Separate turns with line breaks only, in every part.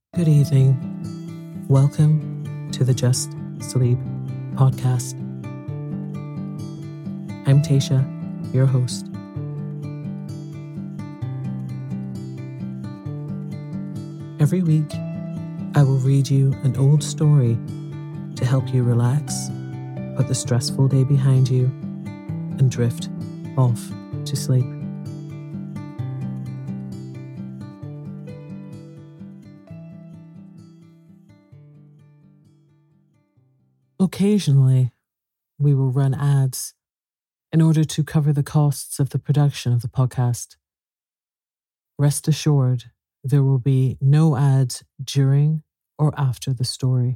Good evening. Welcome to the Just Sleep podcast. I'm Tasha, your host. Every week, I will read you an old story to help you relax, put the stressful day behind you, and drift off to sleep. Occasionally, we will run ads in order to cover the costs of the production of the podcast. Rest assured, there will be no ads during or after the story.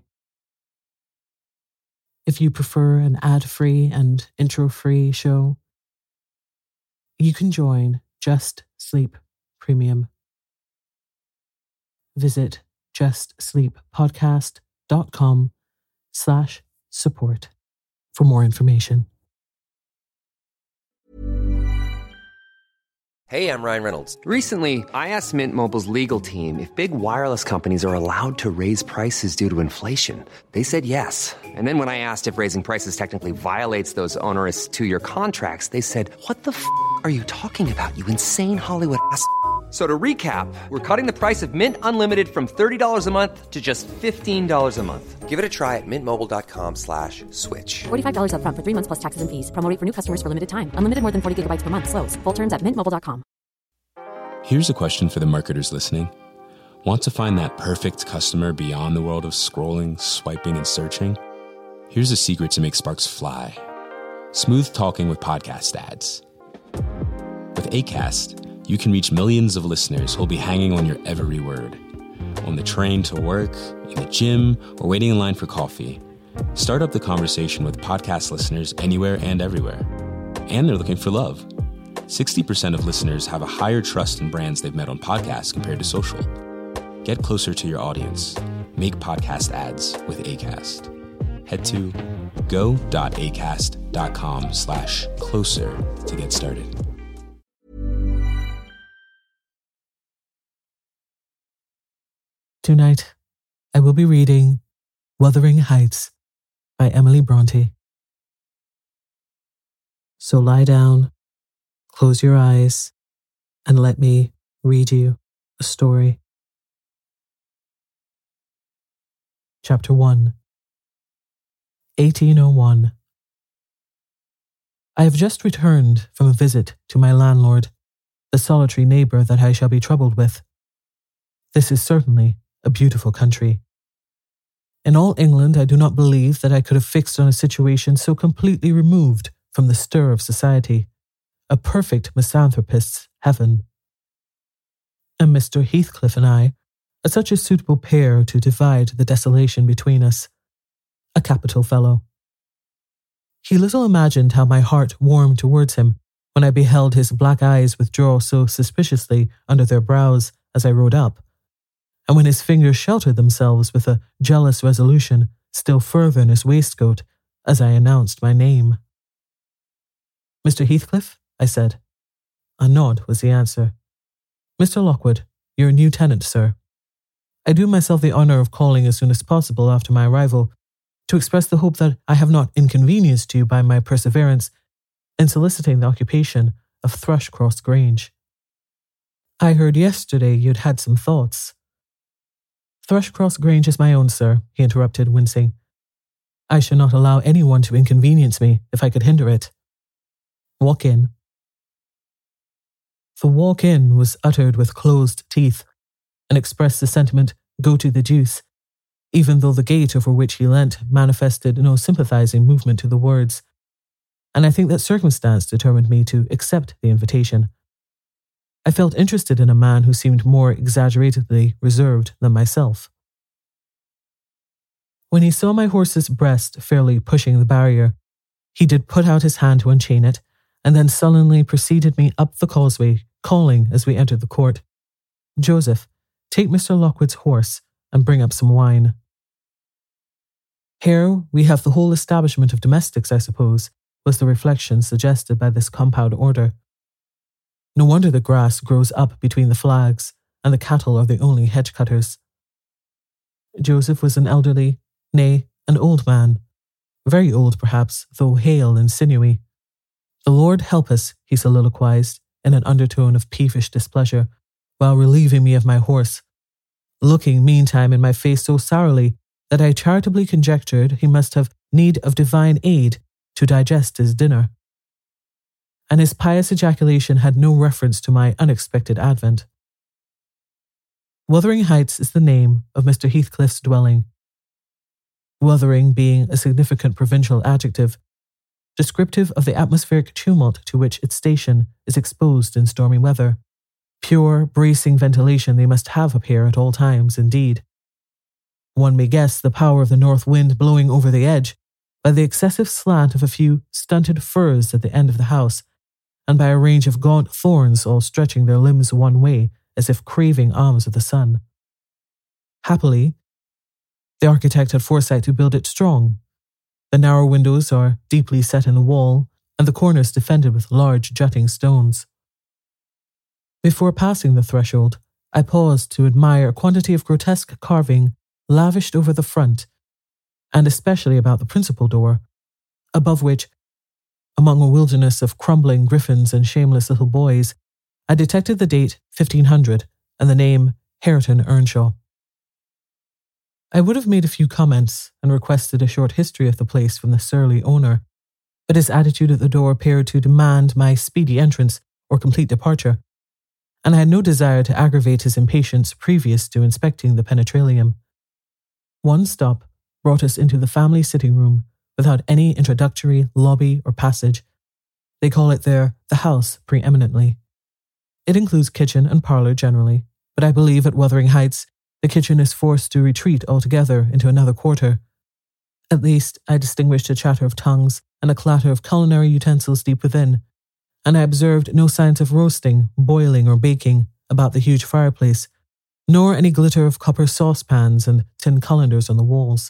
If you prefer an ad-free and intro-free show, you can join Just Sleep Premium. Visit justsleeppodcast.com/support for more information.
Hey, I'm Ryan Reynolds.
Recently, I asked Mint Mobile's legal team if big wireless companies are allowed to raise prices due to inflation. They said yes. And then when I asked if raising prices technically violates those onerous 2-year contracts, they said, "What the f*** are you talking about, you insane Hollywood ass?" So to recap, we're cutting the price of Mint Unlimited from $30 a month to just $15 a month.
Give it a try at mintmobile.com/switch.
$45 up front for 3 months plus taxes and fees. Promo rate for new customers for limited time. Unlimited more than 40 gigabytes per month. Slows full terms at mintmobile.com.
Here's a question for the marketers listening. Want to find that perfect customer beyond the world of scrolling, swiping, and searching? Here's a secret to make sparks fly. Smooth talking with podcast ads. With Acast, you can reach millions of listeners who'll be hanging on your every word. On the train to work, in the gym, or waiting in line for coffee. Start up the conversation with podcast listeners anywhere and everywhere. And they're looking for love. 60% of listeners have a higher trust in brands they've met on podcasts compared to social. Get closer to your audience. Make podcast ads with Acast. Head to go.acast.com/closer to get started.
Tonight, I will be reading Wuthering Heights by Emily Bronte. So lie down, close your eyes, and let me read you a story. Chapter 1. 1801. I have just returned from a visit to my landlord, the solitary neighbour that I shall be troubled with. This is certainly a beautiful country. In all England, I do not believe that I could have fixed on a situation so completely removed from the stir of society, a perfect misanthropist's heaven. And Mr. Heathcliff and I are such a suitable pair to divide the desolation between us. A capital fellow. He little imagined how my heart warmed towards him when I beheld his black eyes withdraw so suspiciously under their brows as I rode up, and when his fingers sheltered themselves with a jealous resolution still further in his waistcoat as I announced my name. "Mr. Heathcliff?" I said. A nod was the answer. "Mr. Lockwood, your new tenant, sir. I do myself the honour of calling as soon as possible after my arrival to express the hope that I have not inconvenienced you by my perseverance in soliciting the occupation of Thrushcross Grange. I heard yesterday you'd had some thoughts." "Thrushcross Grange is my own, sir," he interrupted, wincing. "I should not allow anyone to inconvenience me if I could hinder it. Walk in." The "walk in" was uttered with closed teeth and expressed the sentiment, "go to the deuce," even though the gate over which he leant manifested no sympathizing movement to the words, and I think that circumstance determined me to accept the invitation. I felt interested in a man who seemed more exaggeratedly reserved than myself. When he saw my horse's breast fairly pushing the barrier, he did put out his hand to unchain it, and then sullenly preceded me up the causeway, calling as we entered the court, "Joseph, take Mr. Lockwood's horse and bring up some wine." "Here we have the whole establishment of domestics, I suppose," was the reflection suggested by this compound order. No wonder the grass grows up between the flags, and the cattle are the only hedge cutters. Joseph was an elderly, nay, an old man. Very old, perhaps, though hale and sinewy. "The Lord help us," he soliloquized, in an undertone of peevish displeasure, while relieving me of my horse, looking meantime in my face so sourly that I charitably conjectured he must have need of divine aid to digest his dinner. And his pious ejaculation had no reference to my unexpected advent. Wuthering Heights is the name of Mr. Heathcliff's dwelling. Wuthering being a significant provincial adjective, descriptive of the atmospheric tumult to which its station is exposed in stormy weather. Pure, bracing ventilation they must have up here at all times, indeed. One may guess the power of the north wind blowing over the edge by the excessive slant of a few stunted firs at the end of the house, and by a range of gaunt thorns all stretching their limbs one way as if craving alms of the sun. Happily, the architect had foresight to build it strong. The narrow windows are deeply set in the wall, and the corners defended with large jutting stones. Before passing the threshold, I paused to admire a quantity of grotesque carving lavished over the front, and especially about the principal door, above which, among a wilderness of crumbling griffins and shameless little boys, I detected the date 1500 and the name Hareton Earnshaw. I would have made a few comments and requested a short history of the place from the surly owner, but his attitude at the door appeared to demand my speedy entrance or complete departure, and I had no desire to aggravate his impatience previous to inspecting the penetralium. One stop brought us into the family sitting room without any introductory lobby or passage. They call it there the house preeminently. It includes kitchen and parlour generally, but I believe at Wuthering Heights the kitchen is forced to retreat altogether into another quarter. At least I distinguished a chatter of tongues and a clatter of culinary utensils deep within, and I observed no signs of roasting, boiling, or baking about the huge fireplace, nor any glitter of copper saucepans and tin colanders on the walls.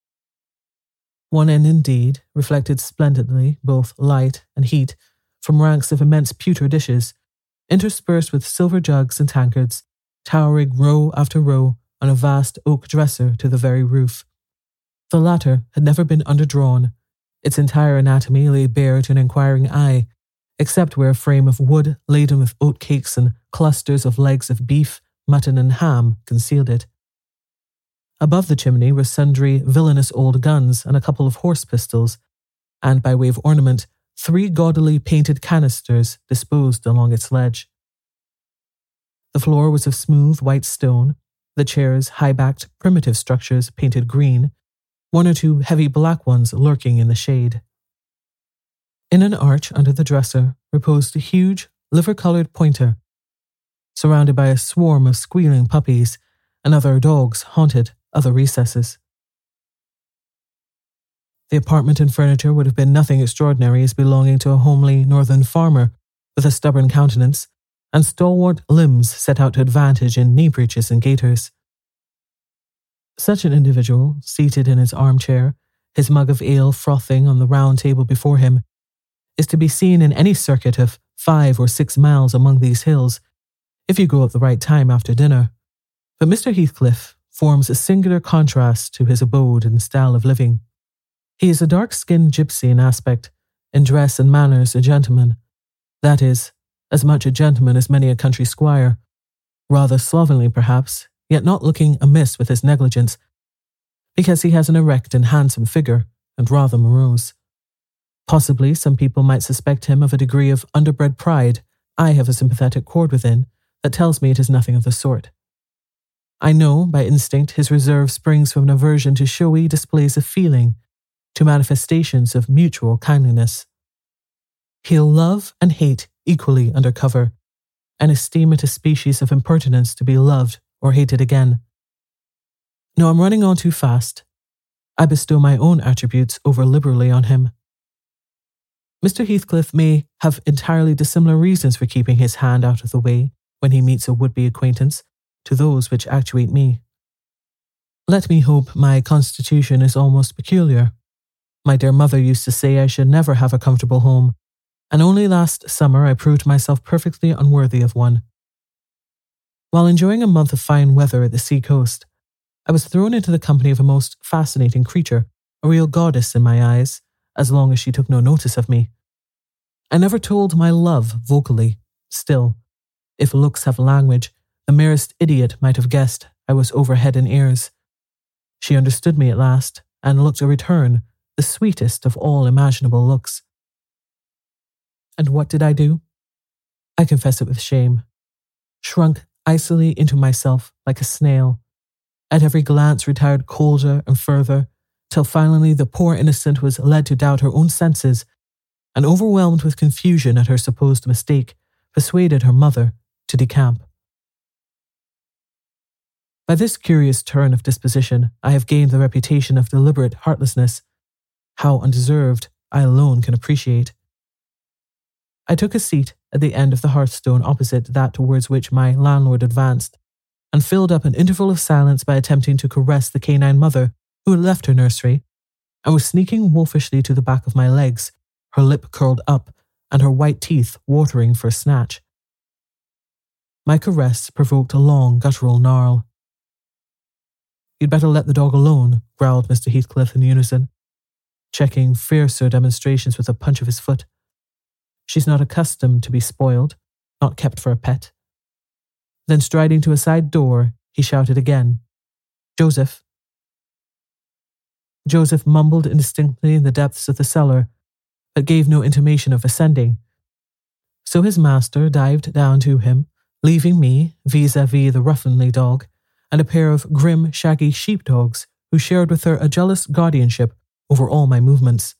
One end, indeed, reflected splendidly both light and heat from ranks of immense pewter dishes, interspersed with silver jugs and tankards, towering row after row on a vast oak dresser to the very roof. The latter had never been underdrawn. Its entire anatomy lay bare to an inquiring eye, except where a frame of wood laden with oat cakes and clusters of legs of beef, mutton, and ham concealed it. Above the chimney were sundry villainous old guns and a couple of horse pistols, and by way of ornament, 3 gaudily painted canisters disposed along its ledge. The floor was of smooth white stone, the chairs high-backed primitive structures painted green, 1 or 2 heavy black ones lurking in the shade. In an arch under the dresser reposed a huge, liver-coloured pointer, surrounded by a swarm of squealing puppies, and other dogs haunted other recesses. The apartment and furniture would have been nothing extraordinary as belonging to a homely northern farmer with a stubborn countenance and stalwart limbs set out to advantage in knee breeches and gaiters. Such an individual, seated in his armchair, his mug of ale frothing on the round table before him, is to be seen in any circuit of 5 or 6 miles among these hills, if you go at the right time after dinner. But Mr. Heathcliff forms a singular contrast to his abode and style of living. He is a dark-skinned gypsy in aspect, in dress and manners a gentleman, that is, as much a gentleman as many a country squire, rather slovenly perhaps, yet not looking amiss with his negligence, because he has an erect and handsome figure, and rather morose. Possibly some people might suspect him of a degree of underbred pride. I have a sympathetic chord within that tells me it is nothing of the sort. I know, by instinct, his reserve springs from an aversion to showy displays of feeling, to manifestations of mutual kindliness. He'll love and hate equally under cover, and esteem it a species of impertinence to be loved or hated again. No, I'm running on too fast. I bestow my own attributes over liberally on him. Mr. Heathcliff may have entirely dissimilar reasons for keeping his hand out of the way when he meets a would-be acquaintance to those which actuate me. Let me hope my constitution is almost peculiar. My dear mother used to say I should never have a comfortable home, and only last summer I proved myself perfectly unworthy of one. While enjoying a month of fine weather at the sea coast, I was thrown into the company of a most fascinating creature, a real goddess in my eyes, as long as she took no notice of me. I never told my love vocally. Still, if looks have language, the merest idiot might have guessed I was over head and ears. She understood me at last, and looked a return, the sweetest of all imaginable looks. And what did I do? I confess it with shame. Shrunk icily into myself like a snail. At every glance retired colder and further, till finally the poor innocent was led to doubt her own senses, and overwhelmed with confusion at her supposed mistake, persuaded her mother to decamp. By this curious turn of disposition, I have gained the reputation of deliberate heartlessness. How undeserved, I alone can appreciate. I took a seat at the end of the hearthstone opposite that towards which my landlord advanced, and filled up an interval of silence by attempting to caress the canine mother who had left her nursery, and was sneaking wolfishly to the back of my legs, her lip curled up, and her white teeth watering for a snatch. My caress provoked a long guttural gnarl. "You'd better let the dog alone," growled Mr. Heathcliff in unison, checking fiercer demonstrations with a punch of his foot. "She's not accustomed to be spoiled, not kept for a pet." Then striding to a side door, he shouted again, "Joseph." Joseph mumbled indistinctly in the depths of the cellar, but gave no intimation of ascending. So his master dived down to him, leaving me vis-à-vis the ruffianly dog, and a pair of grim, shaggy sheepdogs who shared with her a jealous guardianship over all my movements.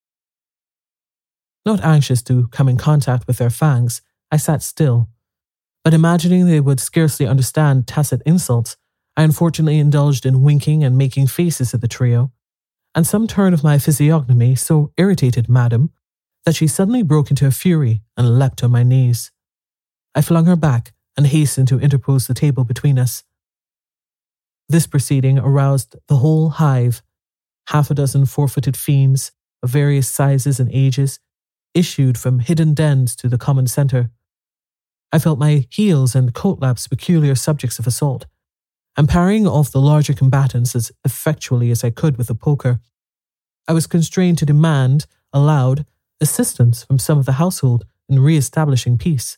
Not anxious to come in contact with their fangs, I sat still, but imagining they would scarcely understand tacit insults, I unfortunately indulged in winking and making faces at the trio, and some turn of my physiognomy so irritated Madame that she suddenly broke into a fury and leapt on my knees. I flung her back and hastened to interpose the table between us. This proceeding aroused the whole hive. 6 four-footed fiends of various sizes and ages issued from hidden dens to the common centre. I felt my heels and coat-laps peculiar subjects of assault, and parrying off the larger combatants as effectually as I could with a poker, I was constrained to demand, aloud, assistance from some of the household in re-establishing peace.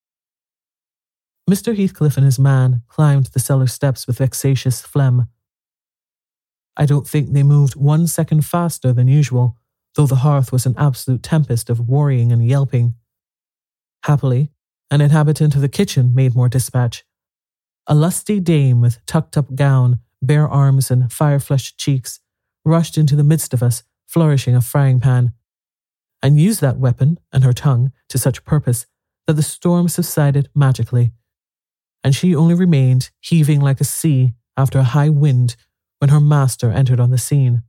Mr. Heathcliff and his man climbed the cellar steps with vexatious phlegm. I don't think they moved 1 second faster than usual, though the hearth was an absolute tempest of worrying and yelping. Happily, an inhabitant of the kitchen made more dispatch. A lusty dame with tucked-up gown, bare arms and fire-flushed cheeks rushed into the midst of us, flourishing a frying-pan, and used that weapon and her tongue to such purpose that the storm subsided magically, and she only remained heaving like a sea after a high wind when her master entered on the scene.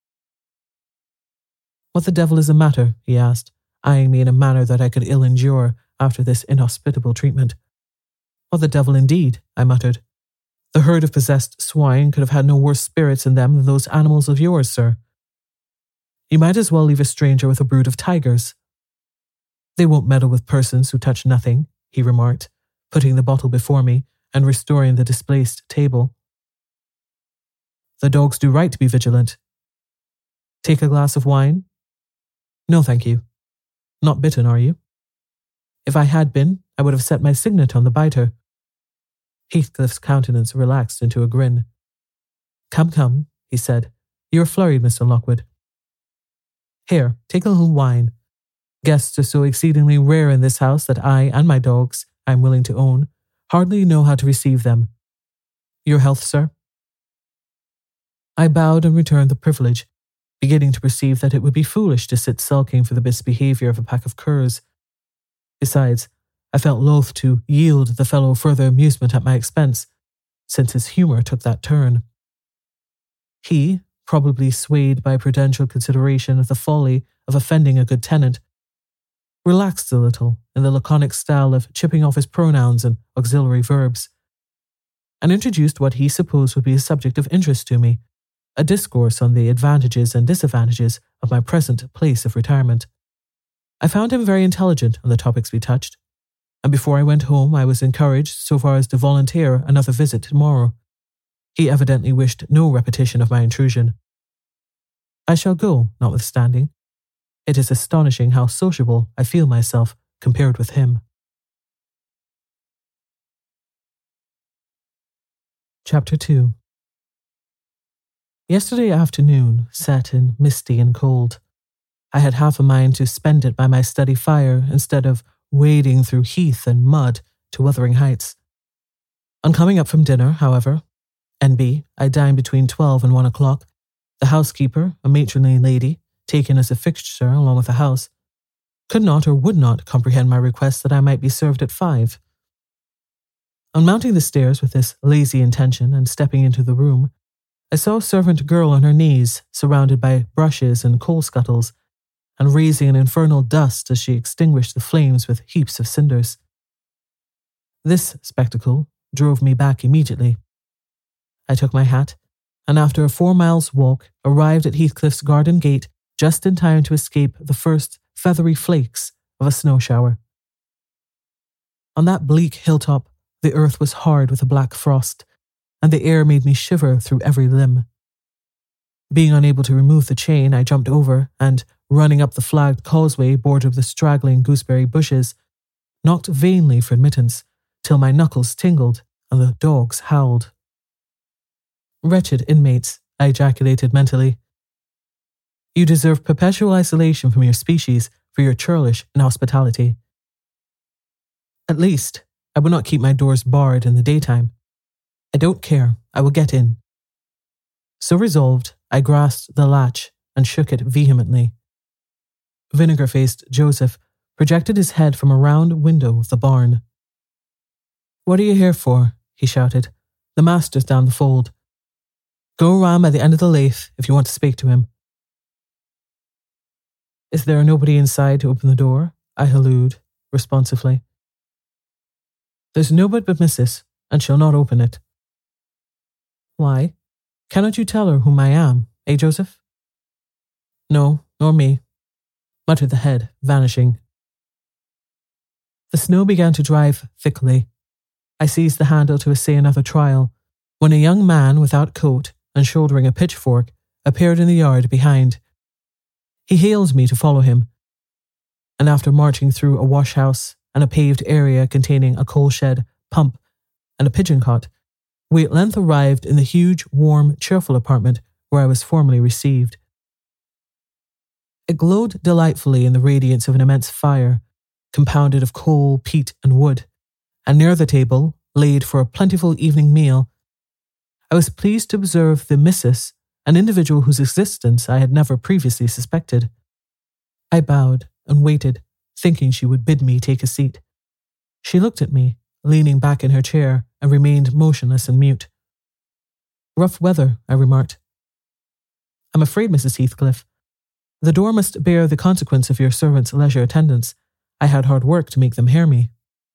"What the devil is the matter?" he asked, eyeing me in a manner that I could ill endure after this inhospitable treatment. "What the devil indeed?" I muttered. "The herd of possessed swine could have had no worse spirits in them than those animals of yours, sir. You might as well leave a stranger with a brood of tigers." "They won't meddle with persons who touch nothing," he remarked, putting the bottle before me and restoring the displaced table. "The dogs do right to be vigilant. Take a glass of wine?" "No, thank you. Not bitten, are you?" "If I had been, I would have set my signet on the biter." Heathcliff's countenance relaxed into a grin. Come, he said. "You are flurried, Mr. Lockwood. Here, take a little wine. Guests are so exceedingly rare in this house that I and my dogs, I am willing to own, hardly know how to receive them. Your health, sir." I bowed and returned the privilege, beginning to perceive that it would be foolish to sit sulking for the misbehaviour of a pack of curs. Besides, I felt loath to yield the fellow further amusement at my expense, since his humour took that turn. He, probably swayed by prudential consideration of the folly of offending a good tenant, relaxed a little in the laconic style of chipping off his pronouns and auxiliary verbs, and introduced what he supposed would be a subject of interest to me, a discourse on the advantages and disadvantages of my present place of retirement. I found him very intelligent on the topics we touched, and before I went home I was encouraged so far as to volunteer another visit tomorrow. He evidently wished no repetition of my intrusion. I shall go, notwithstanding. It is astonishing how sociable I feel myself compared with him. Chapter 2. Yesterday afternoon, set and misty and cold. I had half a mind to spend it by my study fire instead of wading through heath and mud to Wuthering Heights. On coming up from dinner, however, N.B., I dined between 12 and 1 o'clock. The housekeeper, a matronly lady, taken as a fixture along with the house, could not or would not comprehend my request that I might be served at 5. On mounting the stairs with this lazy intention and stepping into the room, I saw a servant girl on her knees, surrounded by brushes and coal scuttles, and raising an infernal dust as she extinguished the flames with heaps of cinders. This spectacle drove me back immediately. I took my hat, and after a 4 miles walk, arrived at Heathcliff's garden gate just in time to escape the first feathery flakes of a snow shower. On that bleak hilltop, the earth was hard with a black frost, and the air made me shiver through every limb. Being unable to remove the chain, I jumped over and, running up the flagged causeway bordered with straggling gooseberry bushes, knocked vainly for admittance till my knuckles tingled and the dogs howled. Wretched inmates, I ejaculated mentally. You deserve perpetual isolation from your species for your churlish inhospitality. At least, I will not keep my doors barred in the daytime. I don't care, I will get in. So resolved, I grasped the latch and shook it vehemently. Vinegar-faced Joseph projected his head from a round window of the barn. What are you here for? He shouted. The master's down the fold. Go round by the end of the lathe if you want to speak to him. Is there nobody inside to open the door? I hallooed, responsively. There's nobody but Missus, and she'll not open it. Why? Cannot you tell her whom I am, Joseph? No, nor me, muttered the head, vanishing. The snow began to drive thickly. I seized the handle to essay another trial, when a young man without coat and shouldering a pitchfork appeared in the yard behind. He hailed me to follow him, and after marching through a wash-house and a paved area containing a coal shed, pump, and a pigeon cot, we at length arrived in the huge, warm, cheerful apartment where I was formerly received. It glowed delightfully in the radiance of an immense fire, compounded of coal, peat, and wood, and near the table, laid for a plentiful evening meal, I was pleased to observe the Missus, an individual whose existence I had never previously suspected. I bowed and waited, thinking she would bid me take a seat. She looked at me, leaning back in her chair, and remained motionless and mute. Rough weather, I remarked. I'm afraid, Mrs. Heathcliff. The door must bear the consequence of your servant's leisure attendance. I had hard work to make them hear me.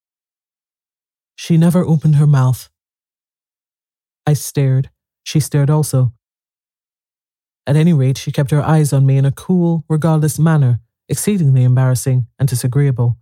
She never opened her mouth. I stared. She stared also. At any rate, she kept her eyes on me in a cool, regardless manner, exceedingly embarrassing and disagreeable.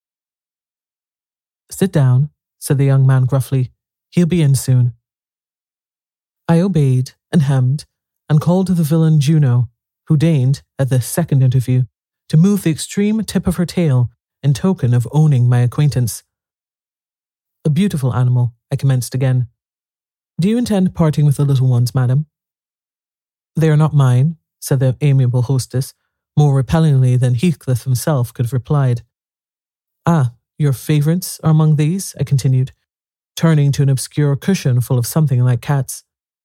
Sit down, said the young man gruffly. He'll be in soon. I obeyed and hemmed and called to the villain Juno, who deigned, at the second interview, to move the extreme tip of her tail in token of owning my acquaintance. A beautiful animal, I commenced again. Do you intend parting with the little ones, madam? They are not mine, said the amiable hostess, more repellingly than Heathcliff himself could have replied. Ah, your favourites are among these, I continued, turning to an obscure cushion full of something like cats.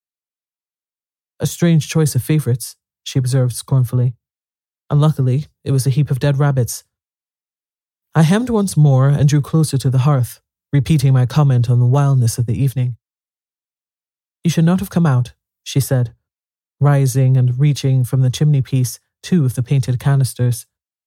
A strange choice of favourites, she observed scornfully. Unluckily, it was a heap of dead rabbits. I hemmed once more and drew closer to the hearth, repeating my comment on the wildness of the evening. You should not have come out, she said, rising and reaching from the chimney-piece 2 of the painted canisters.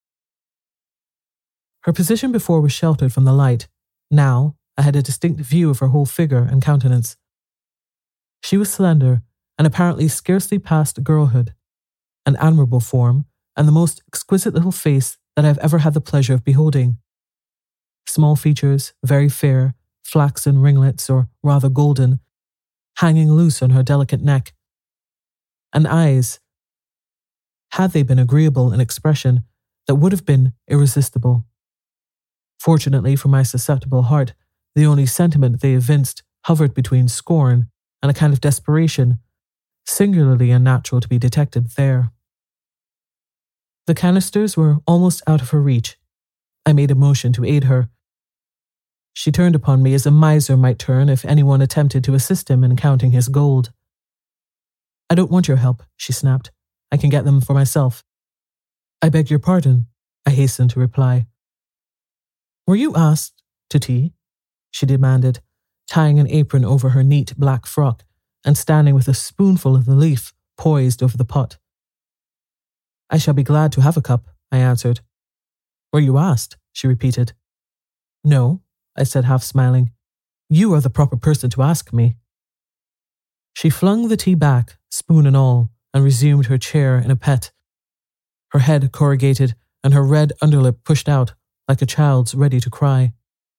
Her position before was sheltered from the light. Now, I had a distinct view of her whole figure and countenance. She was slender and apparently scarcely past girlhood, an admirable form, and the most exquisite little face that I have ever had the pleasure of beholding. Small features, very fair, flaxen ringlets, or rather golden, hanging loose on her delicate neck, and eyes, had they been agreeable in expression, that would have been irresistible. Fortunately for my susceptible heart, the only sentiment they evinced hovered between scorn and a kind of desperation, singularly unnatural to be detected there. The canisters were almost out of her reach. I made a motion to aid her. She turned upon me as a miser might turn if anyone attempted to assist him in counting his gold. "I don't want your help," she snapped. "I can get them for myself." "I beg your pardon," I hastened to reply. "Were you asked to tea?" she demanded, tying an apron over her neat black frock and standing with a spoonful of the leaf poised over the pot. "I shall be glad to have a cup," I answered. "Were you asked?" she repeated. "No," I said, half smiling. "You are the proper person to ask me." She flung the tea back, spoon and all, and resumed her chair in a pet, her head corrugated and her red underlip pushed out like a child's ready to cry.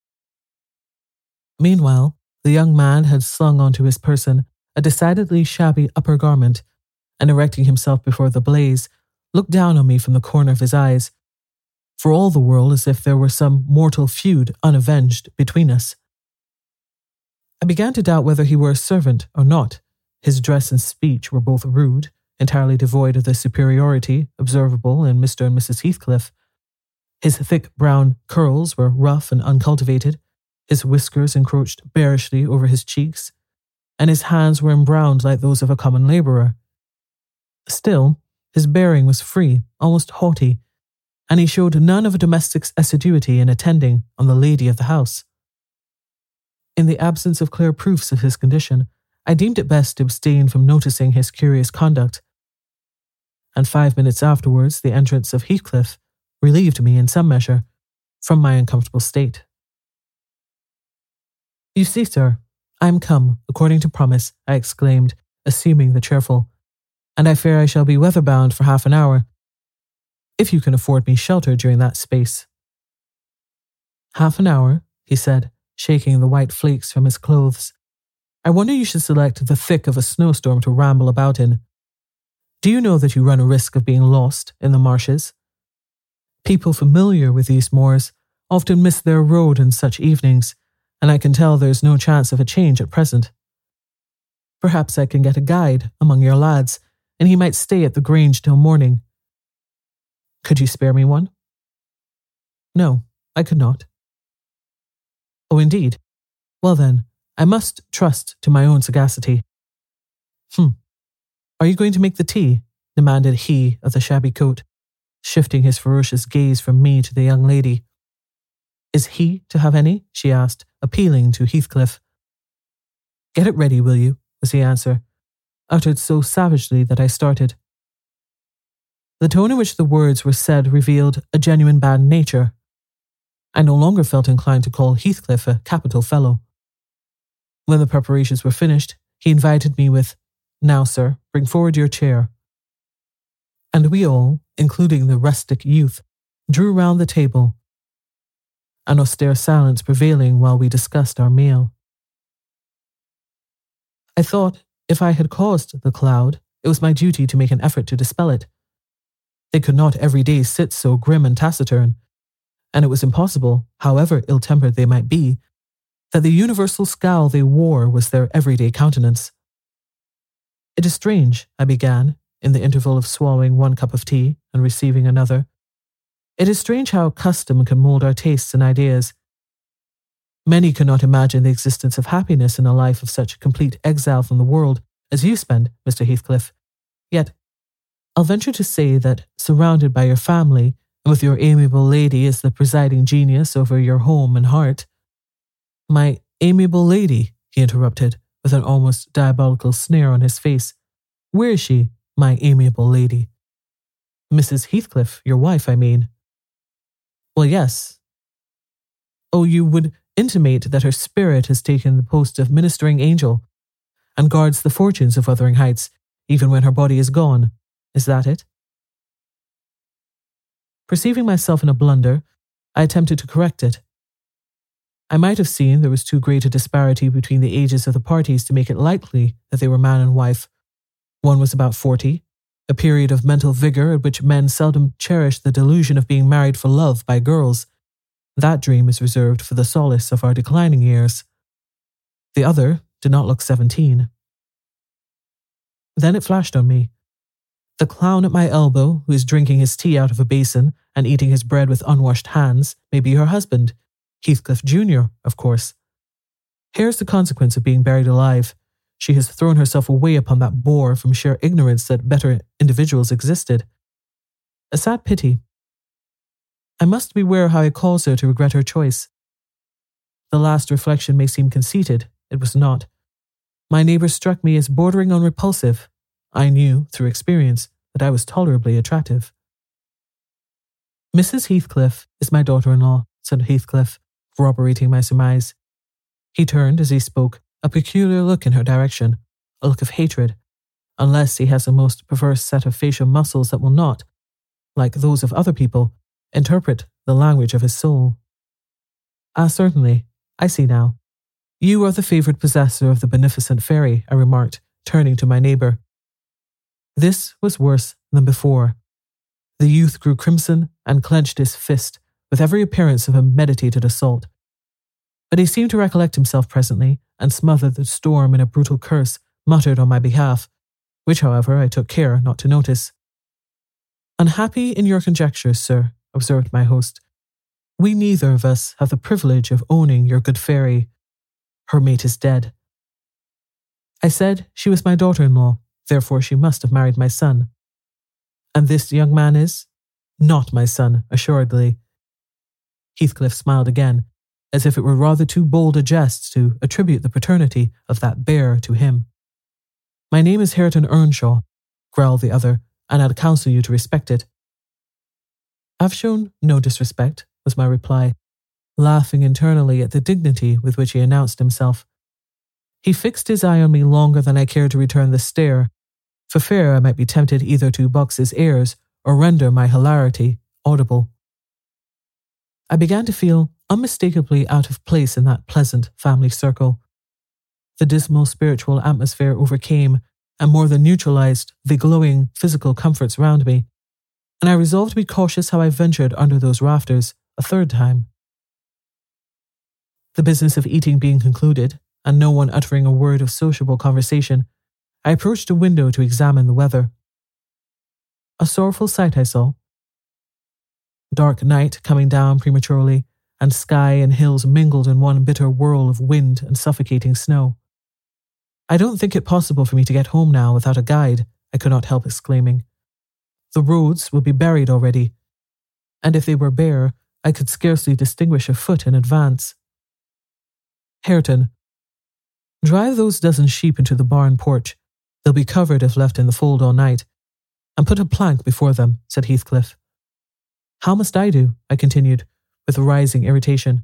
Meanwhile, the young man had slung onto his person a decidedly shabby upper garment, and erecting himself before the blaze, looked down on me from the corner of his eyes, for all the world as if there were some mortal feud unavenged between us. I began to doubt whether he were a servant or not. His dress and speech were both rude, entirely devoid of the superiority observable in Mr. and Mrs. Heathcliff. His thick brown curls were rough and uncultivated, his whiskers encroached bearishly over his cheeks, and his hands were embrowned like those of a common labourer. Still, his bearing was free, almost haughty, and he showed none of a domestic's assiduity in attending on the lady of the house. In the absence of clear proofs of his condition, I deemed it best to abstain from noticing his curious conduct, and 5 minutes afterwards the entrance of Heathcliff relieved me in some measure from my uncomfortable state. "You see, sir, I am come, according to promise," I exclaimed, assuming the cheerful, "and I fear I shall be weather-bound for half an hour, if you can afford me shelter during that space." "Half an hour," he said, shaking the white flakes from his clothes. "I wonder you should select the thick of a snowstorm to ramble about in. Do you know that you run a risk of being lost in the marshes? People familiar with these moors often miss their road in such evenings, and I can tell there's no chance of a change at present. Perhaps I can get a guide among your lads, and he might stay at the Grange till morning. Could you spare me one?" "No, I could not." "Oh, indeed? Well then, I must trust to my own sagacity." "Are you going to make the tea?" demanded he of the shabby coat, shifting his ferocious gaze from me to the young lady. "Is he to have any?" she asked, appealing to Heathcliff. "Get it ready, will you?" was the answer, uttered so savagely that I started. The tone in which the words were said revealed a genuine bad nature. I no longer felt inclined to call Heathcliff a capital fellow. When the preparations were finished, he invited me with, "Now, sir, bring forward your chair." And we all, including the rustic youth, drew round the table, an austere silence prevailing while we discussed our meal. I thought, if I had caused the cloud, it was my duty to make an effort to dispel it. They could not every day sit so grim and taciturn, and it was impossible, however ill-tempered they might be, that the universal scowl they wore was their everyday countenance. "It is strange," I began, in the interval of swallowing one cup of tea and receiving another. "It is strange how custom can mould our tastes and ideas. Many cannot imagine the existence of happiness in a life of such complete exile from the world as you spend, Mr. Heathcliff. Yet, I'll venture to say that, surrounded by your family, and with your amiable lady as the presiding genius over your home and heart—" "My amiable lady," he interrupted, with an almost diabolical sneer on his face. "Where is she, my amiable lady?" "Mrs. Heathcliff, your wife, I mean." "Well, yes." "Oh, you would intimate that her spirit has taken the post of ministering angel, and guards the fortunes of Wuthering Heights, even when her body is gone. Is that it?" Perceiving myself in a blunder, I attempted to correct it. I might have seen there was too great a disparity between the ages of the parties to make it likely that they were man and wife. One was about 40, a period of mental vigour at which men seldom cherish the delusion of being married for love by girls. That dream is reserved for the solace of our declining years. The other did not look 17. Then it flashed on me. The clown at my elbow, who is drinking his tea out of a basin and eating his bread with unwashed hands, may be her husband, Heathcliff Jr., of course. Here's the consequence of being buried alive. She has thrown herself away upon that bore from sheer ignorance that better individuals existed. A sad pity. I must beware how I cause her to regret her choice. The last reflection may seem conceited. It was not. My neighbour struck me as bordering on repulsive. I knew, through experience, that I was tolerably attractive. Mrs. Heathcliff is my daughter-in-law, said Heathcliff, corroborating my surmise. He turned as he spoke, a peculiar look in her direction, a look of hatred, unless he has a most perverse set of facial muscles that will not, like those of other people, interpret the language of his soul. Ah, certainly, I see now. You are the favoured possessor of the beneficent fairy, I remarked, turning to my neighbour. This was worse than before. The youth grew crimson and clenched his fist, with every appearance of a meditated assault. But he seemed to recollect himself presently, and smothered the storm in a brutal curse muttered on my behalf, which, however, I took care not to notice. Unhappy in your conjectures, sir, observed my host. We neither of us have the privilege of owning your good fairy. Her mate is dead. I said she was my daughter-in-law, therefore she must have married my son. And this young man is? Not my son, assuredly. Heathcliff smiled again, as if it were rather too bold a jest to attribute the paternity of that bear to him. My name is Hareton Earnshaw, growled the other, and I'd counsel you to respect it. I've shown no disrespect, was my reply, laughing internally at the dignity with which he announced himself. He fixed his eye on me longer than I cared to return the stare, for fear I might be tempted either to box his ears or render my hilarity audible. I began to feel unmistakably out of place in that pleasant family circle. The dismal spiritual atmosphere overcame and more than neutralized the glowing physical comforts round me, and I resolved to be cautious how I ventured under those rafters a third time. The business of eating being concluded, and no one uttering a word of sociable conversation, I approached a window to examine the weather. A sorrowful sight I saw. Dark night coming down prematurely, and sky and hills mingled in one bitter whirl of wind and suffocating snow. I don't think it possible for me to get home now without a guide, I could not help exclaiming. The roads will be buried already, and if they were bare, I could scarcely distinguish a foot in advance. Hareton, drive those dozen sheep into the barn porch. They'll be covered if left in the fold all night. And put a plank before them, said Heathcliff. How must I do? I continued, with rising irritation.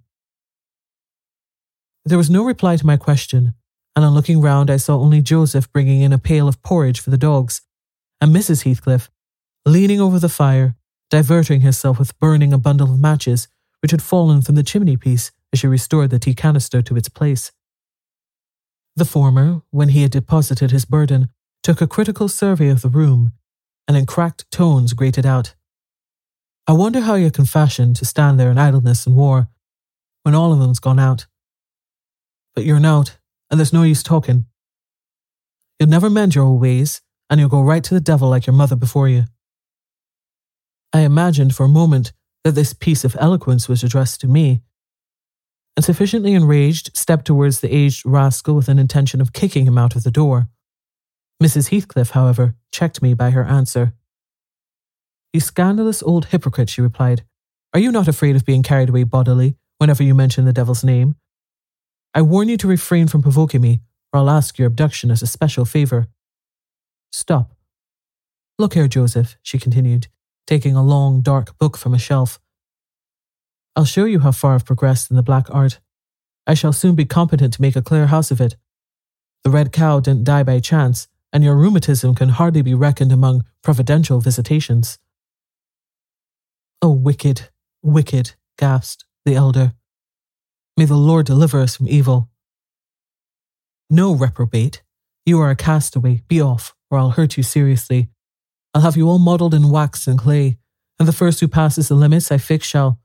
There was no reply to my question, and on looking round I saw only Joseph bringing in a pail of porridge for the dogs, and Mrs. Heathcliff, leaning over the fire, diverting herself with burning a bundle of matches which had fallen from the chimney-piece as she restored the tea canister to its place. The former, when he had deposited his burden, took a critical survey of the room, and in cracked tones grated out, I wonder how you can fashion to stand there in idleness and war, when all of them's gone out. But you're out, and there's no use talking. You'll never mend your old ways, and you'll go right to the devil like your mother before you. I imagined for a moment that this piece of eloquence was addressed to me, and sufficiently enraged, stepped towards the aged rascal with an intention of kicking him out of the door. Mrs. Heathcliff, however, checked me by her answer. You scandalous old hypocrite, she replied. Are you not afraid of being carried away bodily whenever you mention the devil's name? I warn you to refrain from provoking me, or I'll ask your abduction as a special favour. Stop. Look here, Joseph, she continued, taking a long, dark book from a shelf. I'll show you how far I've progressed in the black art. I shall soon be competent to make a clear house of it. The red cow didn't die by chance, and your rheumatism can hardly be reckoned among providential visitations. Oh, wicked, wicked, gasped the elder. May the Lord deliver us from evil. No, reprobate. You are a castaway. Be off, or I'll hurt you seriously. I'll have you all modelled in wax and clay, and the first who passes the limits I fix shall...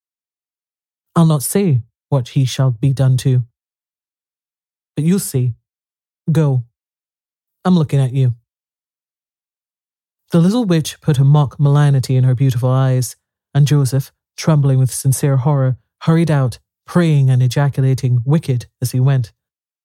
I'll not say what he shall be done to. But you'll see. Go. I'm looking at you. The little witch put a mock malignity in her beautiful eyes, and Joseph, trembling with sincere horror, hurried out, praying and ejaculating "wicked" as he went.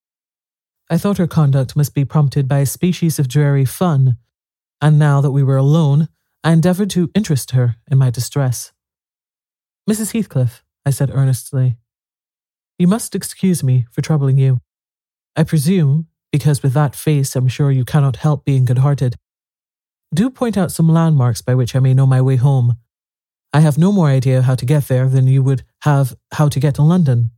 I thought her conduct must be prompted by a species of dreary fun, and now that we were alone, I endeavoured to interest her in my distress. Mrs. Heathcliff, I said earnestly, you must excuse me for troubling you. I presume, because with that face I'm sure you cannot help being good-hearted. Do point out some landmarks by which I may know my way home. I have no more idea how to get there than you would have how to get to London.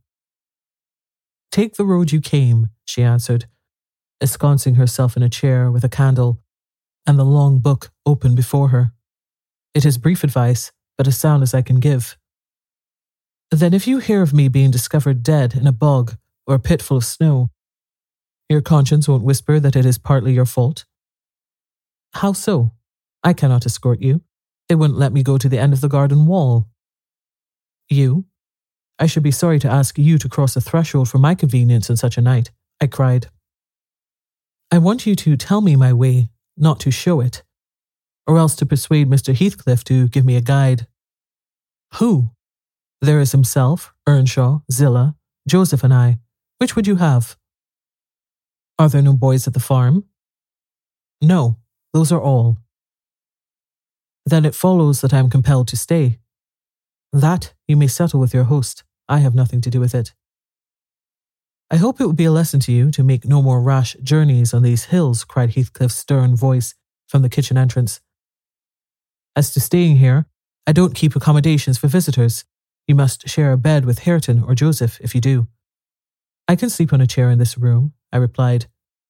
Take the road you came, she answered, ensconcing herself in a chair with a candle and the long book open before her. It is brief advice, but as sound as I can give. Then if you hear of me being discovered dead in a bog or a pit full of snow, your conscience won't whisper that it is partly your fault? How so? I cannot escort you. They wouldn't let me go to the end of the garden wall. You? I should be sorry to ask you to cross the threshold for my convenience in such a night, I cried. I want you to tell me my way, not to show it, or else to persuade Mr. Heathcliff to give me a guide. Who? There is himself, Earnshaw, Zillah, Joseph and I. Which would you have? Are there no boys at the farm? No, those are all. Then it follows that I am compelled to stay. That you may settle with your host. I have nothing to do with it. I hope it will be a lesson to you to make no more rash journeys on these hills, cried Heathcliff's stern voice from the kitchen entrance. As to staying here, I don't keep accommodations for visitors. You must share a bed with Hareton or Joseph if you do. I can sleep on a chair in this room, I replied.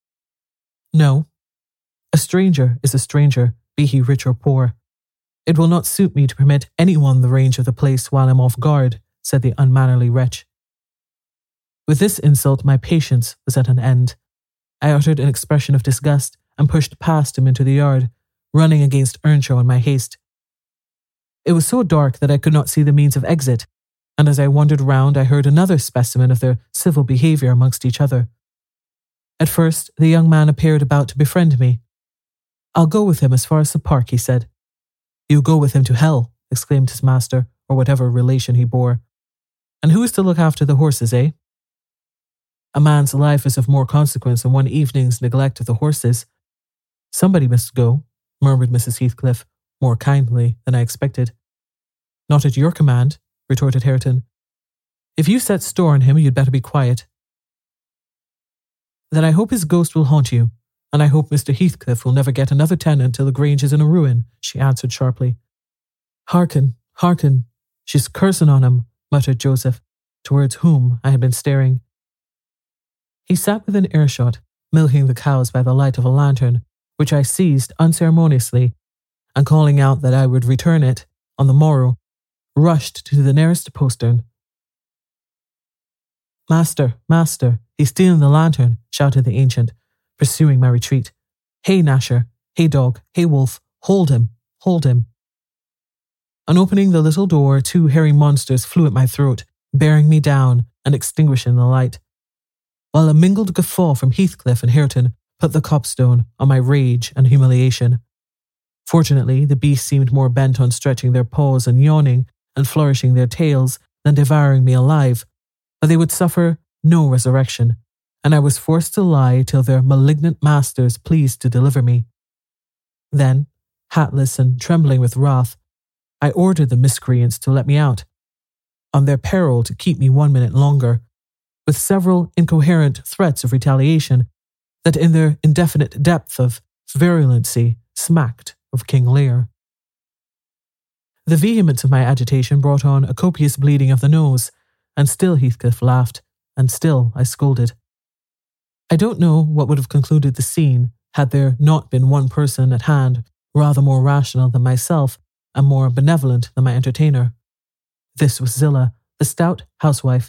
No. A stranger is a stranger, be he rich or poor. It will not suit me to permit anyone the range of the place while I'm off guard, said the unmannerly wretch. With this insult, my patience was at an end. I uttered an expression of disgust and pushed past him into the yard, running against Earnshaw in my haste. It was so dark that I could not see the means of exit, and as I wandered round, I heard another specimen of their civil behaviour amongst each other. At first, the young man appeared about to befriend me. I'll go with him as far as the park, he said. You go with him to hell, exclaimed his master, or whatever relation he bore. And who is to look after the horses, eh? A man's life is of more consequence than one evening's neglect of the horses. Somebody must go, murmured Mrs. Heathcliff, more kindly than I expected. Not at your command, retorted Hareton. If you set store on him, you'd better be quiet. Then I hope his ghost will haunt you, and I hope Mr. Heathcliff will never get another tenant till the Grange is in a ruin, she answered sharply. Hearken, hearken, she's cursing on him, muttered Joseph, towards whom I had been staring. He sat within earshot, milking the cows by the light of a lantern, which I seized unceremoniously, and calling out that I would return it on the morrow, rushed to the nearest postern. Master, master, he's stealing the lantern, shouted the ancient, pursuing my retreat. Hey, Gnasher, hey, dog, hey, wolf, hold him, hold him. On opening the little door, two hairy monsters flew at my throat, bearing me down and extinguishing the light, while a mingled guffaw from Heathcliff and Hareton put the copstone on my rage and humiliation. Fortunately, the beasts seemed more bent on stretching their paws and yawning and flourishing their tails than devouring me alive, but they would suffer no resurrection, and I was forced to lie till their malignant masters pleased to deliver me. Then, hatless and trembling with wrath, I ordered the miscreants to let me out, on their peril to keep me 1 minute longer, with several incoherent threats of retaliation that in their indefinite depth of virulency smacked of King Lear. The vehemence of my agitation brought on a copious bleeding of the nose, and still Heathcliff laughed, and still I scolded. I don't know what would have concluded the scene had there not been one person at hand rather more rational than myself and more benevolent than my entertainer. This was Zillah, the stout housewife,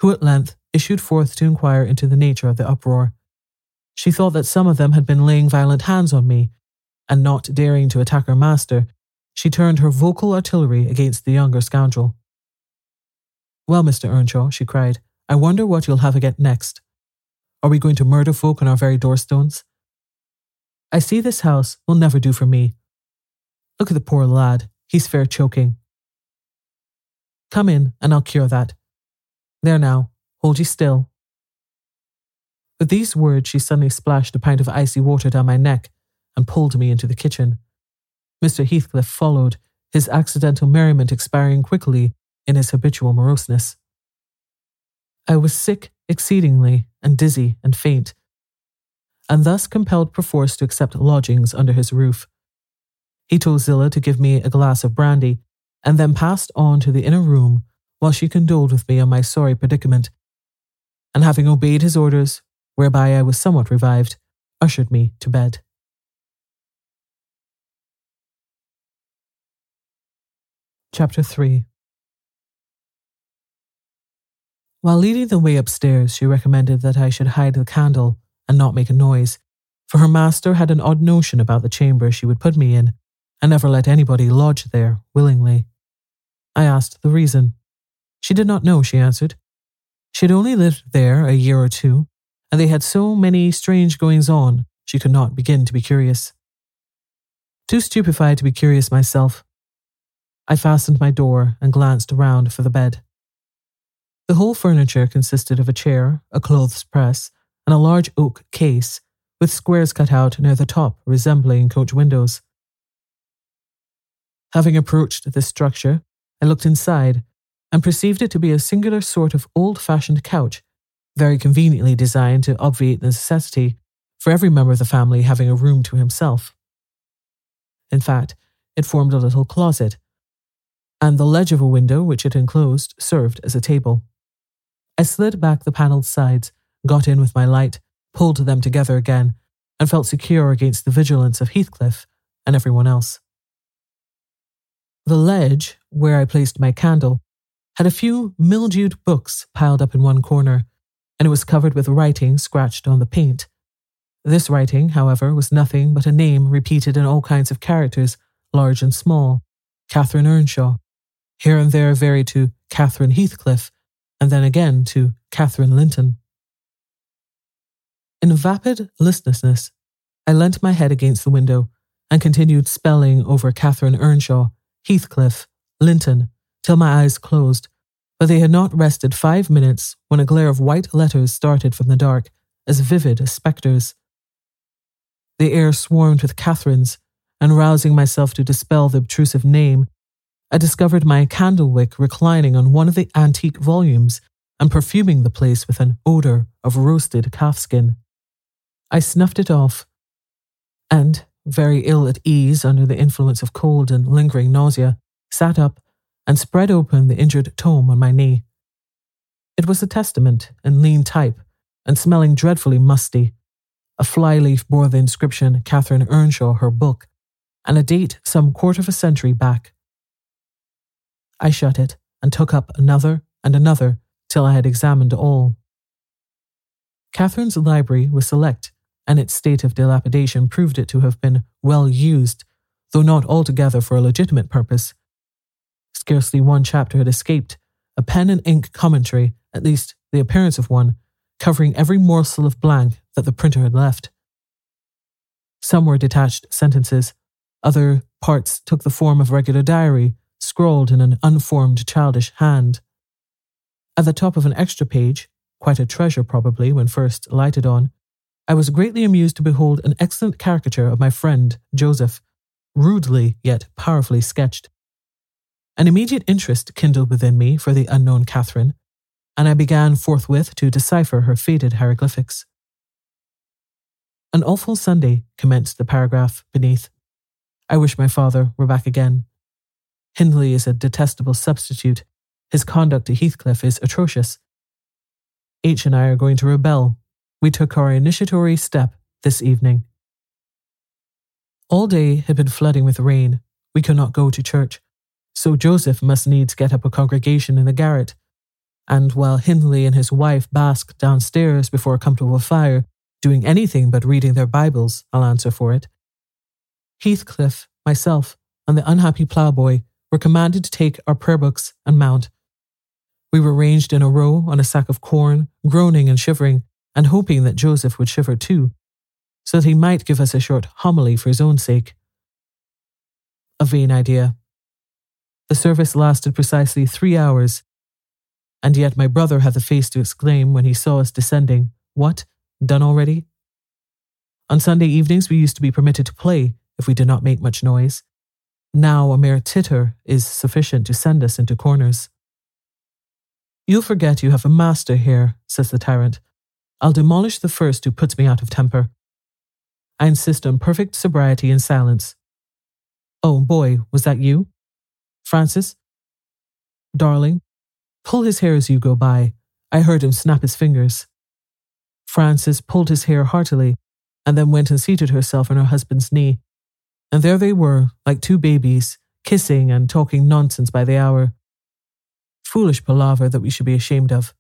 who at length issued forth to inquire into the nature of the uproar. She thought that some of them had been laying violent hands on me, and not daring to attack her master, she turned her vocal artillery against the younger scoundrel. "Well, Mr. Earnshaw," she cried, "I wonder what you'll have again next. Are we going to murder folk on our very doorstones? I see this house will never do for me. Look at the poor lad, he's fair choking. Come in, and I'll cure that. There now, hold ye still." With these words, she suddenly splashed a pint of icy water down my neck and pulled me into the kitchen. Mr. Heathcliff followed, his accidental merriment expiring quickly in his habitual moroseness. I was sick exceedingly, and dizzy and faint, and thus compelled perforce to accept lodgings under his roof. He told Zillah to give me a glass of brandy, and then passed on to the inner room while she condoled with me on my sorry predicament, and having obeyed his orders, whereby I was somewhat revived, ushered me to bed. Chapter 3. While leading the way upstairs, she recommended that I should hide the candle and not make a noise, for her master had an odd notion about the chamber she would put me in, and never let anybody lodge there willingly. I asked the reason. She did not know, she answered. She had only lived there a year or two, and they had so many strange goings-on, she could not begin to be curious. Too stupefied to be curious myself, I fastened my door and glanced around for the bed. The whole furniture consisted of a chair, a clothes press, and a large oak case, with squares cut out near the top resembling coach windows. Having approached this structure, I looked inside and perceived it to be a singular sort of old-fashioned couch, very conveniently designed to obviate the necessity for every member of the family having a room to himself. In fact, it formed a little closet, and the ledge of a window which it enclosed served as a table. I slid back the panelled sides, got in with my light, pulled them together again, and felt secure against the vigilance of Heathcliff and everyone else. The ledge, where I placed my candle, had a few mildewed books piled up in one corner, and it was covered with writing scratched on the paint. This writing, however, was nothing but a name repeated in all kinds of characters, large and small: Catherine Earnshaw, here and there varied to Catherine Heathcliff, and then again to Catherine Linton. In vapid listlessness, I leant my head against the window and continued spelling over Catherine Earnshaw, Heathcliff, Linton, till my eyes closed, but they had not rested 5 minutes when a glare of white letters started from the dark, as vivid as spectres. The air swarmed with Catherines, and rousing myself to dispel the obtrusive name, I discovered my candlewick reclining on one of the antique volumes and perfuming the place with an odour of roasted calfskin. I snuffed it off, and, very ill at ease under the influence of cold and lingering nausea, sat up and spread open the injured tome on my knee. It was a testament in lean type and smelling dreadfully musty. A flyleaf bore the inscription Catherine Earnshaw, her book, and a date some quarter of a century back. I shut it and took up another and another till I had examined all. Catherine's library was select, and its state of dilapidation proved it to have been well used, though not altogether for a legitimate purpose. Scarcely one chapter had escaped, a pen and ink commentary, at least the appearance of one, covering every morsel of blank that the printer had left. Some were detached sentences, other parts took the form of a regular diary, scrawled in an unformed childish hand. At the top of an extra page, quite a treasure probably when first lighted on, I was greatly amused to behold an excellent caricature of my friend Joseph, rudely yet powerfully sketched. An immediate interest kindled within me for the unknown Catherine, and I began forthwith to decipher her faded hieroglyphics. An awful Sunday, commenced the paragraph beneath. I wish my father were back again. Hindley is a detestable substitute. His conduct to Heathcliff is atrocious. H and I are going to rebel. We took our initiatory step this evening. All day had been flooding with rain. We could not go to church, so Joseph must needs get up a congregation in the garret. and while Hindley and his wife bask downstairs before a comfortable fire, doing anything but reading their Bibles, I'll answer for it, Heathcliff, myself, and the unhappy ploughboy were commanded to take our prayer books and mount. We were ranged in a row on a sack of corn, groaning and shivering, and hoping that Joseph would shiver too, so that he might give us a short homily for his own sake. A vain idea. The service lasted precisely 3 hours, and yet my brother had the face to exclaim when he saw us descending, "What? Done already?" On Sunday evenings we used to be permitted to play if we did not make much noise. Now a mere titter is sufficient to send us into corners. "You'll forget you have a master here," says the tyrant. "I'll demolish the first who puts me out of temper. I insist on perfect sobriety and silence. Oh, boy, was that you? Francis? Darling, pull his hair as you go by. I heard him snap his fingers." Frances pulled his hair heartily, and then went and seated herself on her husband's knee. And there they were, like two babies, kissing and talking nonsense by the hour. Foolish palaver that we should be ashamed of.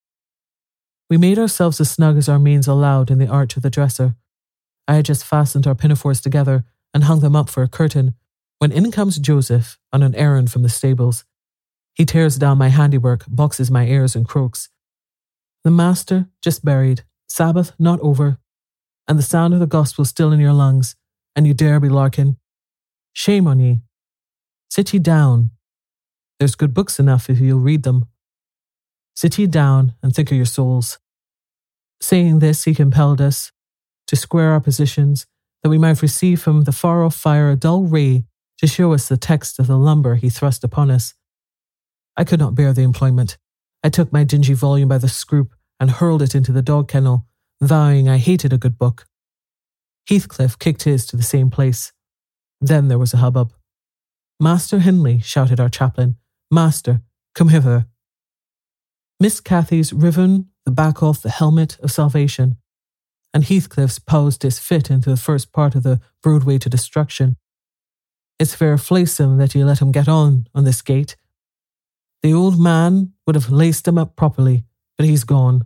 We made ourselves as snug as our means allowed in the arch of the dresser. I had just fastened our pinafores together and hung them up for a curtain, when in comes Joseph on an errand from the stables. He tears down my handiwork, boxes my ears, and croaks. "The master just buried, Sabbath not over, and the sound of the gospel still in your lungs, and you dare be larking. Shame on ye. Sit ye down. There's good books enough if you'll read them. Sit ye down and think of your souls." Saying this, he compelled us to square our positions, that we might receive from the far-off fire a dull ray to show us the text of the lumber he thrust upon us. I could not bear the employment. I took my dingy volume by the scroop and hurled it into the dog kennel, vowing I hated a good book. Heathcliff kicked his to the same place. Then there was a hubbub. "Master Hindley," shouted our chaplain. "Master, come hither." Miss Cathy's riven the back off the helmet of salvation, and Heathcliff's paused his fit into the first part of the Broadway to destruction. It's fair flaysome that you let him get on this gate. The old man would have laced him up properly, but he's gone.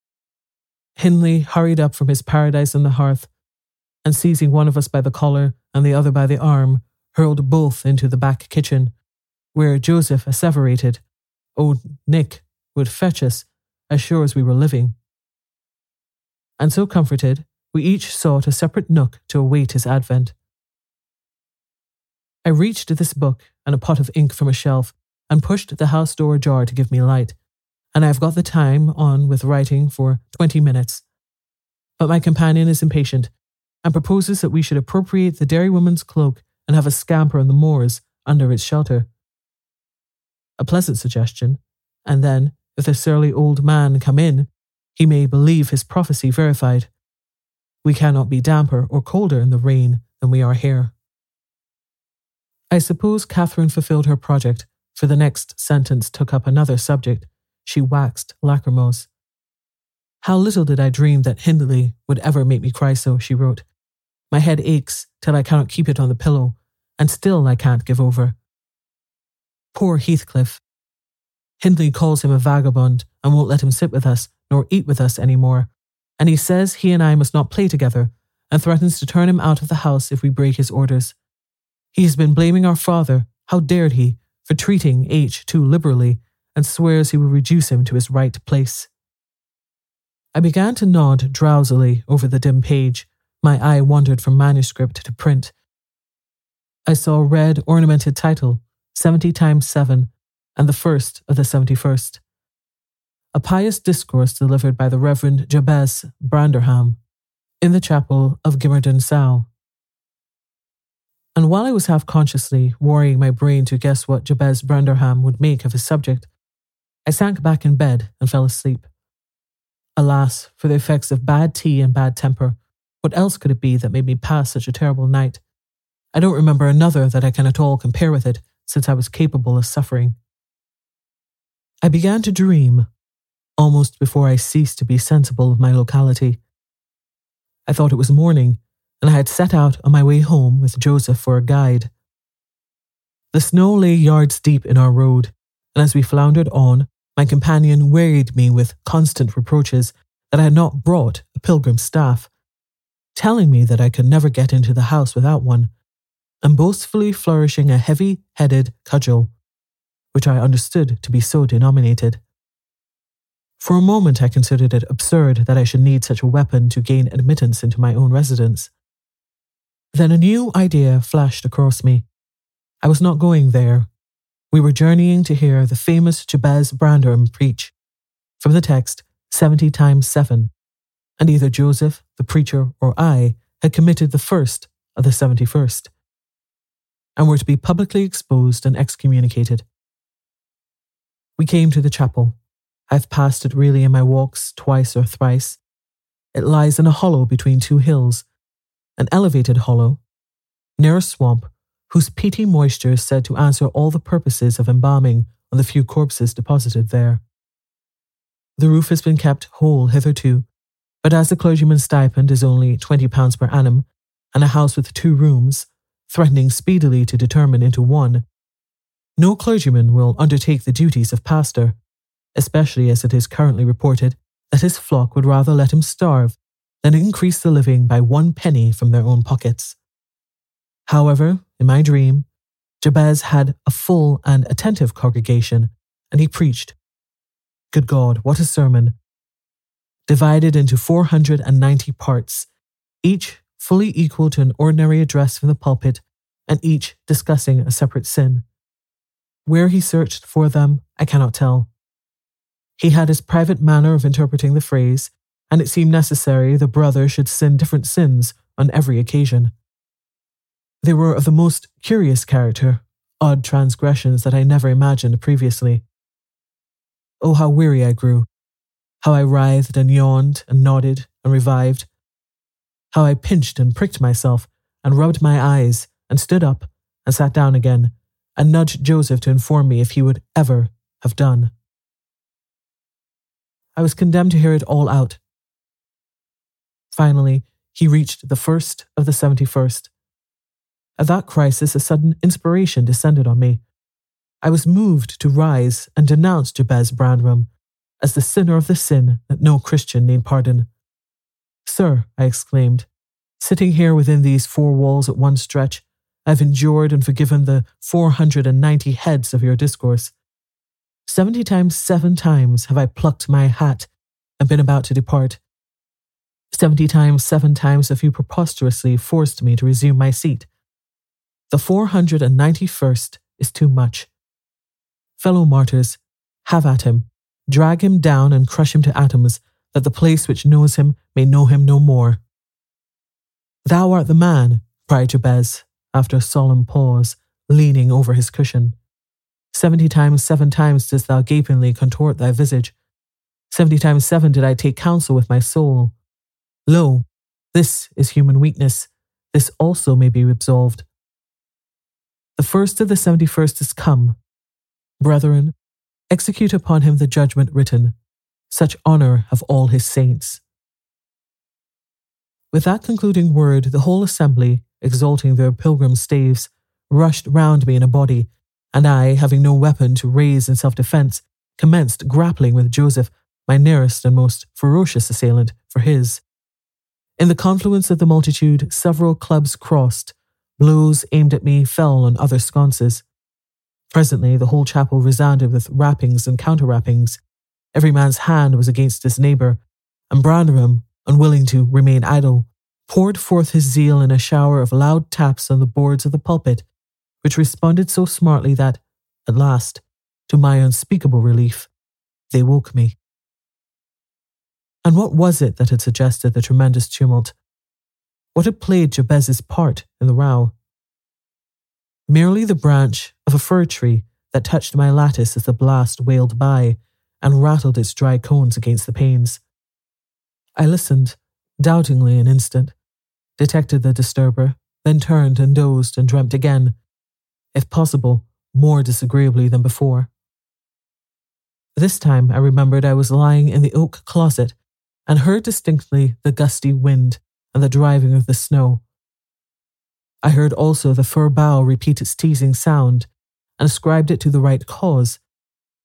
Hindley hurried up from his paradise on the hearth, and seizing one of us by the collar and the other by the arm, hurled both into the back kitchen, where Joseph asseverated, "Oh, Nick would fetch us as sure as we were living." And so comforted, we each sought a separate nook to await his advent. I reached this book and a pot of ink from a shelf, and pushed the house door ajar to give me light, and I have got the time on with writing for 20 minutes. But my companion is impatient, and proposes that we should appropriate the dairywoman's cloak and have a scamper on the moors under its shelter. A pleasant suggestion, and then, if the surly old man come in, he may believe his prophecy verified. We cannot be damper or colder in the rain than we are here. I suppose Catherine fulfilled her project, for the next sentence took up another subject. She waxed lachrymose. "How little did I dream that Hindley would ever make me cry so," she wrote. "My head aches till I cannot keep it on the pillow, and still I can't give over. Poor Heathcliff. Hindley calls him a vagabond and won't let him sit with us nor eat with us any more, and he says he and I must not play together, and threatens to turn him out of the house if we break his orders. He has been blaming our father, how dared he, for treating H too liberally, and swears he will reduce him to his right place." I began to nod drowsily over the dim page. My eye wandered from manuscript to print. I saw a red ornamented title, 70 times 7, and the first of the 71st. A pious discourse delivered by the Reverend Jabez Branderham in the chapel of Gimmerden Sow. And while I was half-consciously worrying my brain to guess what Jabez Branderham would make of his subject, I sank back in bed and fell asleep. Alas, for the effects of bad tea and bad temper. What else could it be that made me pass such a terrible night? I don't remember another that I can at all compare with it, since I was capable of suffering. I began to dream, almost before I ceased to be sensible of my locality. I thought it was morning, and I had set out on my way home with Joseph for a guide. The snow lay yards deep in our road, and as we floundered on, My companion wearied me with constant reproaches that I had not brought a pilgrim's staff, telling me that I could never get into the house without one, and boastfully flourishing a heavy-headed cudgel, which I understood to be so denominated. For a moment I considered it absurd that I should need such a weapon to gain admittance into my own residence. Then a new idea flashed across me. I was not going there. We were journeying to hear the famous Jabez Branderham preach, from the text 70 times 7, and either Joseph, the preacher, or I had committed the first of the 71st, and were to be publicly exposed and excommunicated. We came to the chapel. I've passed it really in my walks twice or thrice. It lies in a hollow between two hills, an elevated hollow, near a swamp whose peaty moisture is said to answer all the purposes of embalming on the few corpses deposited there. The roof has been kept whole hitherto, but as the clergyman's stipend is only £20 per annum, and a house with 2 rooms, threatening speedily to determine into one, no clergyman will undertake the duties of pastor, especially as it is currently reported that his flock would rather let him starve than increase the living by 1 penny from their own pockets. However, in my dream, Jabez had a full and attentive congregation, and he preached. Good God, what a sermon! Divided into 490 parts, each fully equal to an ordinary address from the pulpit, and each discussing a separate sin. Where he searched for them, I cannot tell. He had his private manner of interpreting the phrase, and it seemed necessary the brother should sin different sins on every occasion. They were of the most curious character, odd transgressions that I never imagined previously. Oh, how weary I grew, how I writhed and yawned and nodded and revived, how I pinched and pricked myself and rubbed my eyes and stood up and sat down again and nudged Joseph to inform me if he would ever have done. I was condemned to hear it all out. Finally, he reached the first of the 71st. At that crisis, a sudden inspiration descended on me. I was moved to rise and denounce Jabez Branderham as the sinner of the sin that no Christian need pardon. Sir, I exclaimed, sitting here within these 4 walls at one stretch, I have endured and forgiven the 490 heads of your discourse. 70 times 7 times have I plucked my hat and been about to depart. 70 times 7 times have you preposterously forced me to resume my seat. The 491st is too much. Fellow martyrs, have at him, drag him down and crush him to atoms, that the place which knows him may know him no more. Thou art the man, cried Jabez, after a solemn pause, leaning over his cushion. 70 times 7 times didst thou gapingly contort thy visage. 70 times 7 did I take counsel with my soul. Lo, this is human weakness. This also may be absolved. The first of the 71st is come. Brethren, execute upon him the judgment written. Such honour have all his saints. With that concluding word, the whole assembly, exalting their pilgrim staves, rushed round me in a body, and I, having no weapon to raise in self-defence, commenced grappling with Joseph, my nearest and most ferocious assailant, for his. In the confluence of the multitude, several clubs crossed. Blows aimed at me fell on other sconces. Presently, the whole chapel resounded with rappings and counter-rappings. Every man's hand was against his neighbour, and Branderham, unwilling to remain idle, poured forth his zeal in a shower of loud taps on the boards of the pulpit, which responded so smartly that, at last, to my unspeakable relief, they woke me. And what was it that had suggested the tremendous tumult? What had played Jabez's part in the row? Merely the branch of a fir tree that touched my lattice as the blast wailed by and rattled its dry cones against the panes. I listened, doubtingly an instant, detected the disturber, then turned and dozed and dreamt again, if possible, more disagreeably than before. This time I remembered I was lying in the oak closet and heard distinctly the gusty wind and the driving of the snow. I heard also the fir bough repeat its teasing sound and ascribed it to the right cause.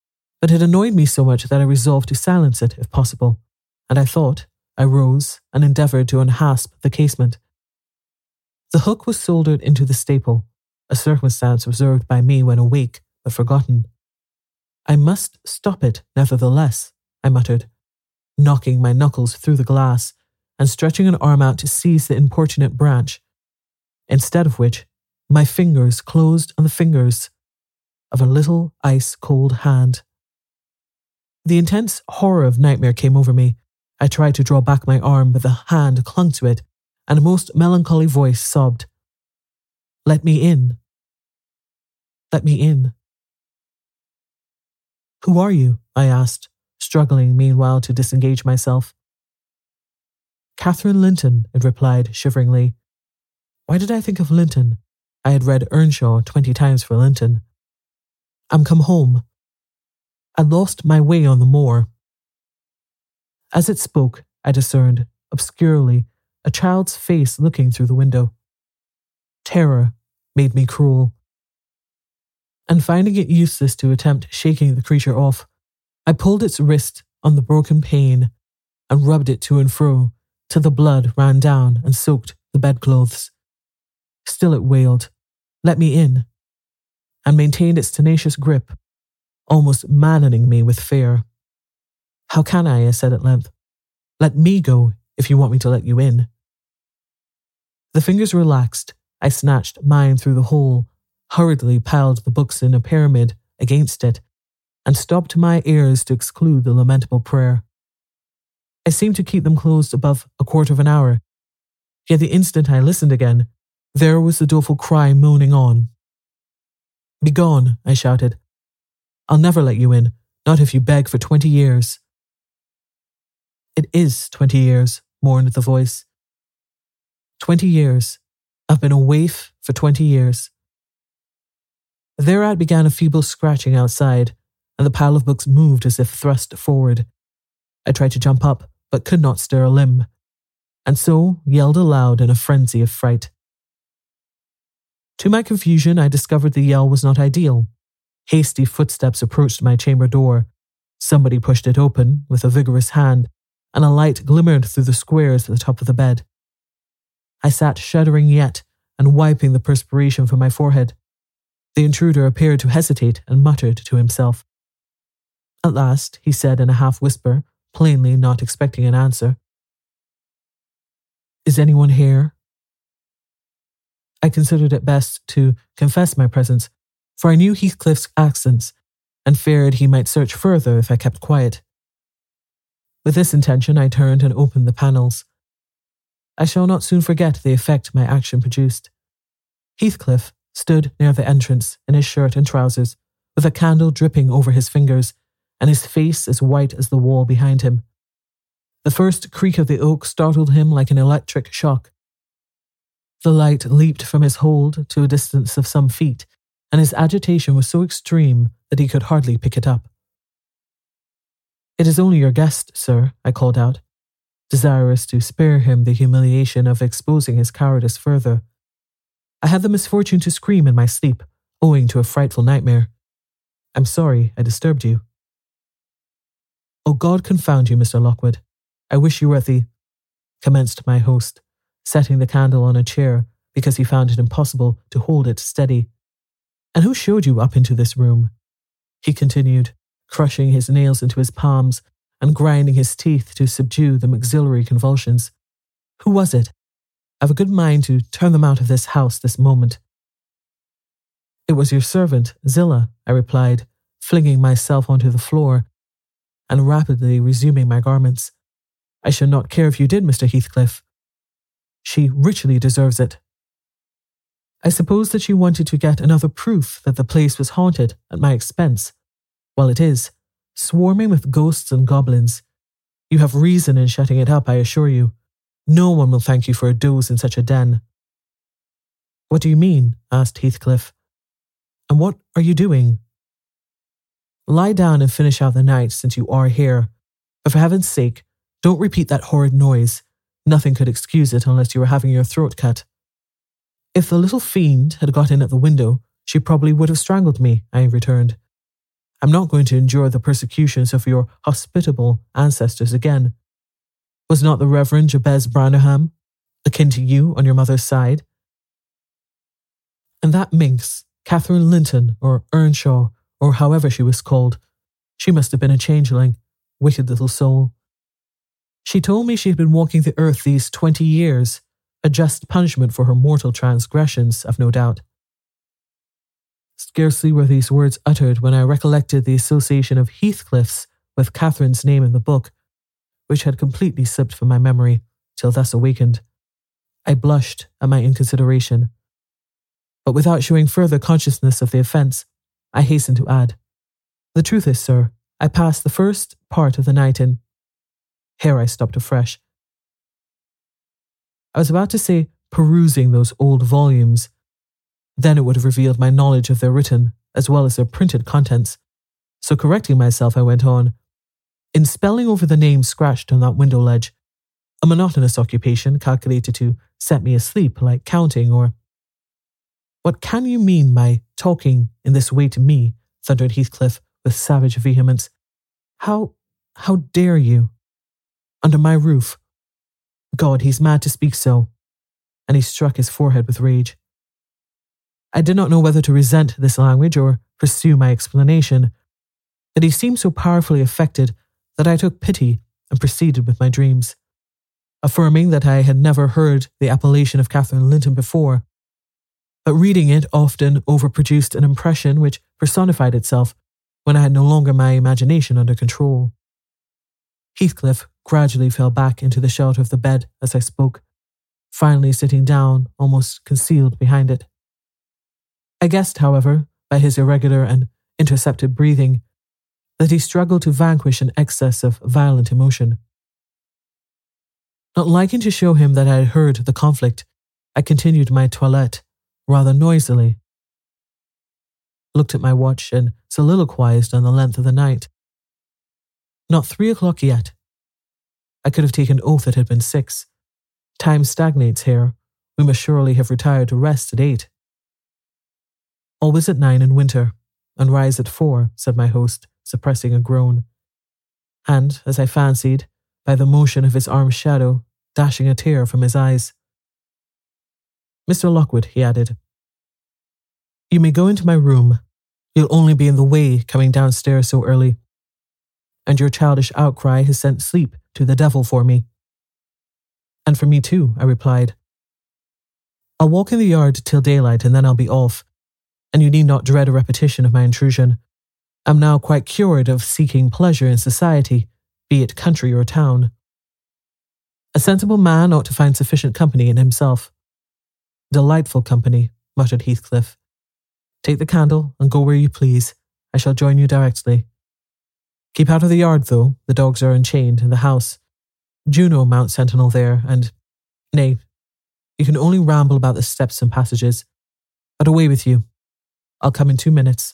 but it annoyed me so much that I resolved to silence it if possible, and I rose and endeavoured to unhasp the casement. The hook was soldered into the staple, a circumstance observed by me when awake but forgotten. I must stop it, nevertheless, I muttered, knocking my knuckles through the glass and stretching an arm out to seize the importunate branch, instead of which my fingers closed on the fingers of a little ice-cold hand. The intense horror of nightmare came over me. I tried to draw back my arm, but the hand clung to it, and a most melancholy voice sobbed, "Let me in. Let me in." "Who are you?" I asked, struggling meanwhile to disengage myself. "Catherine Linton," it replied shiveringly. Why did I think of Linton? I had read Earnshaw 20 times for Linton. "I'm come home. I lost my way on the moor." As it spoke, I discerned, obscurely, a child's face looking through the window. Terror made me cruel. And finding it useless to attempt shaking the creature off, I pulled its wrist on the broken pane and rubbed it to and fro till the blood ran down and soaked the bedclothes. Still it wailed, "Let me in," and maintained its tenacious grip, almost maddening me with fear. "How can I said at length. "Let me go if you want me to let you in." The fingers relaxed. I snatched mine through the hole, hurriedly piled the books in a pyramid against it, and stopped my ears to exclude the lamentable prayer. I seemed to keep them closed above a quarter of an hour, yet the instant I listened again, there was the doleful cry moaning on. "Begone," I shouted. "I'll never let you in, not if you beg for 20 years. "It is 20 years, mourned the voice. 20 years. I've been a waif for 20 years. Thereat began a feeble scratching outside, and the pile of books moved as if thrust forward. I tried to jump up, but could not stir a limb, and so yelled aloud in a frenzy of fright. To my confusion, I discovered the yell was not ideal. Hasty footsteps approached my chamber door. Somebody pushed it open with a vigorous hand, and a light glimmered through the squares at the top of the bed. I sat shuddering yet, and wiping the perspiration from my forehead. The intruder appeared to hesitate and muttered to himself. At last, he said in a half-whisper, plainly not expecting an answer, "Is anyone here?" I considered it best to confess my presence, for I knew Heathcliff's accents, and feared he might search further if I kept quiet. With this intention, I turned and opened the panels. I shall not soon forget the effect my action produced. Heathcliff stood near the entrance in his shirt and trousers, with a candle dripping over his fingers, and his face as white as the wall behind him. The first creak of the oak startled him like an electric shock. The light leaped from his hold to a distance of some feet, and his agitation was so extreme that he could hardly pick it up. "It is only your guest, sir," I called out, desirous to spare him the humiliation of exposing his cowardice further. "I had the misfortune to scream in my sleep, owing to a frightful nightmare. I'm sorry I disturbed you." "Oh, God confound you, Mr. Lockwood. I wish you were at the—" commenced my host, setting the candle on a chair because he found it impossible to hold it steady. "And who showed you up into this room?" he continued, crushing his nails into his palms and grinding his teeth to subdue the maxillary convulsions. "Who was it? I've a good mind to turn them out of this house this moment." "It was your servant, Zillah," I replied, flinging myself onto the floor and rapidly resuming my garments. "I should not care if you did, Mr. Heathcliff. She richly deserves it." I suppose that she wanted to get another proof that the place was haunted at my expense. Well, it is, swarming with ghosts and goblins. You have reason in shutting it up, I assure you. No one will thank you for a doze in such a den. "What do you mean?" asked Heathcliff. "And what are you doing?" "Lie down and finish out the night since you are here. But for heaven's sake, don't repeat that horrid noise. Nothing could excuse it unless you were having your throat cut." "If the little fiend had got in at the window, she probably would have strangled me," I returned. I'm not going to endure the persecutions of your hospitable ancestors again. Was not the Reverend Jabez Branham akin to you on your mother's side? And that minx, Catherine Linton, or Earnshaw, or however she was called, she must have been a changeling, wicked little soul. She told me she had been walking the earth these 20 years, a just punishment for her mortal transgressions, I've no doubt. Scarcely were these words uttered when I recollected the association of Heathcliff's with Catherine's name in the book, which had completely slipped from my memory till thus awakened. I blushed at my inconsideration, but without showing further consciousness of the offence, I hastened to add, "The truth is, sir, I passed the first part of the night in—" Here I stopped afresh. I was about to say perusing those old volumes. Then it would have revealed my knowledge of their written as well as their printed contents. So correcting myself, I went on, "In spelling over the names scratched on that window ledge, a monotonous occupation calculated to set me asleep like counting or—" "What can you mean by talking in this way to me?" thundered Heathcliff with savage vehemence. How dare you? Under my roof. God, he's mad to speak so." And he struck his forehead with rage. I did not know whether to resent this language or pursue my explanation, but he seemed so powerfully affected that I took pity and proceeded with my dreams, affirming that I had never heard the appellation of Catherine Linton before, but reading it often overproduced an impression which personified itself when I had no longer my imagination under control. Heathcliff gradually fell back into the shelter of the bed as I spoke, finally sitting down almost concealed behind it. I guessed, however, by his irregular and intercepted breathing, that he struggled to vanquish an excess of violent emotion. Not liking to show him that I had heard the conflict, I continued my toilette, rather noisily, looked at my watch and soliloquized on the length of the night. Not 3 o'clock yet. I could have taken oath it had been 6. Time stagnates here. We must surely have retired to rest at 8. "Always at 9 in winter, and rise at 4, said my host, suppressing a groan. And, as I fancied, by the motion of his arm's shadow, dashing a tear from his eyes. "Mr. Lockwood," he added, "you may go into my room. You'll only be in the way coming downstairs so early. And your childish outcry has sent sleep to the devil for me." "And for me too," I replied. "I'll walk in the yard till daylight and then I'll be off, and you need not dread a repetition of my intrusion. I'm now quite cured of seeking pleasure in society, be it country or town. A sensible man ought to find sufficient company in himself." "Delightful company," muttered Heathcliff. "Take the candle and go where you please. I shall join you directly. Keep out of the yard, though. The dogs are unchained in the house. Juno mounts sentinel there, and— Nay, you can only ramble about the steps and passages. But away with you. I'll come in 2 minutes.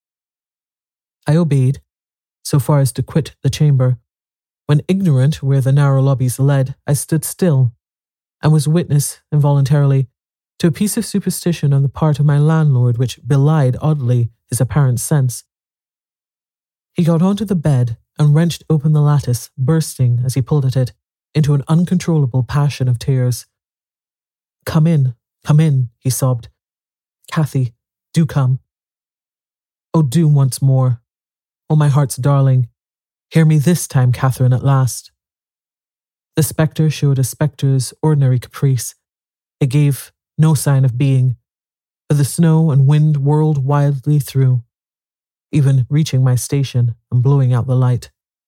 I obeyed, so far as to quit the chamber. When ignorant where the narrow lobbies led, I stood still, and was witness, involuntarily, to a piece of superstition on the part of my landlord which belied oddly his apparent sense. He got onto the bed and wrenched open the lattice, bursting, as he pulled at it, into an uncontrollable passion of tears. Come in, he sobbed. "Cathy, do come. Oh, do once more. Oh, my heart's darling. Hear me this time, Catherine, at last." The spectre showed a spectre's ordinary caprice. It gave no sign of being, but the snow and wind whirled wildly through, even reaching my station and blowing out the light.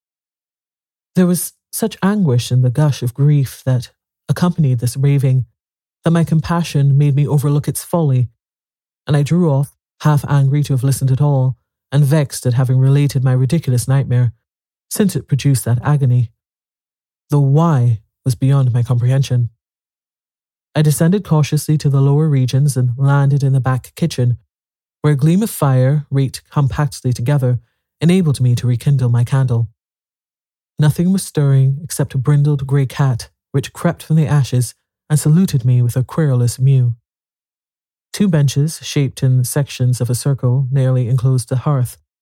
There was such anguish in the gush of grief that accompanied this raving that my compassion made me overlook its folly, and I drew off, half angry to have listened at all, and vexed at having related my ridiculous nightmare, since it produced that agony. The why was beyond my comprehension. I descended cautiously to the lower regions and landed in the back kitchen, where a gleam of fire, raked compactly together, enabled me to rekindle my candle. Nothing was stirring except a brindled grey cat, which crept from the ashes and saluted me with a querulous mew. 2 benches, shaped in sections of a circle, nearly enclosed the hearth,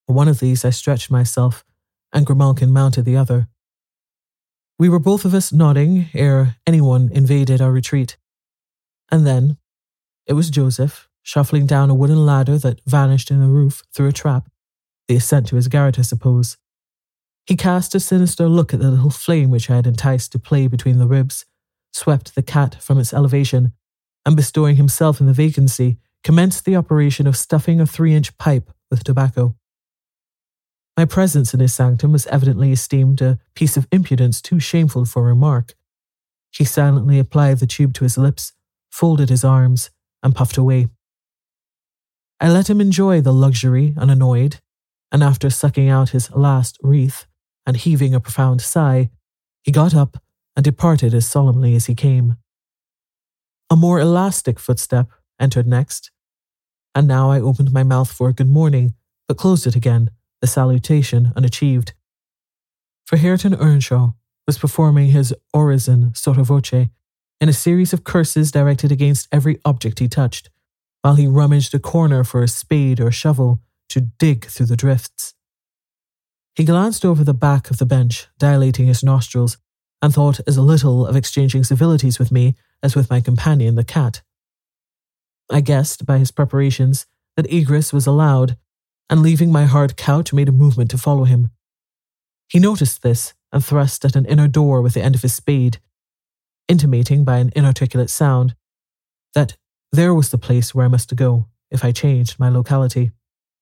On one of these I stretched myself, and Grimalkin mounted the other. We were both of us nodding ere anyone invaded our retreat. And then it was Joseph, shuffling down a wooden ladder that vanished in the roof through a trap, the ascent to his garret, I suppose. He cast a sinister look at the little flame which I had enticed to play between the ribs, swept the cat from its elevation, and bestowing himself in the vacancy, commenced the operation of stuffing a 3-inch pipe with tobacco. My presence in his sanctum was evidently esteemed a piece of impudence too shameful for remark. He silently applied the tube to his lips, folded his arms, and puffed away. I let him enjoy the luxury unannoyed, and after sucking out his last wreath and heaving a profound sigh, he got up and departed as solemnly as he came. A more elastic footstep entered next, and now I opened my mouth for a good morning, but closed it again, the salutation unachieved. For Hareton Earnshaw was performing his orison sotto voce in a series of curses directed against every object he touched, while he rummaged a corner for a spade or shovel to dig through the drifts. He glanced over the back of the bench, dilating his nostrils, and thought as little of exchanging civilities with me as with my companion the cat. I guessed by his preparations that egress was allowed, and leaving my hard couch made a movement to follow him. He noticed this and thrust at an inner door with the end of his spade, intimating by an inarticulate sound that there was the place where I must go if I changed my locality.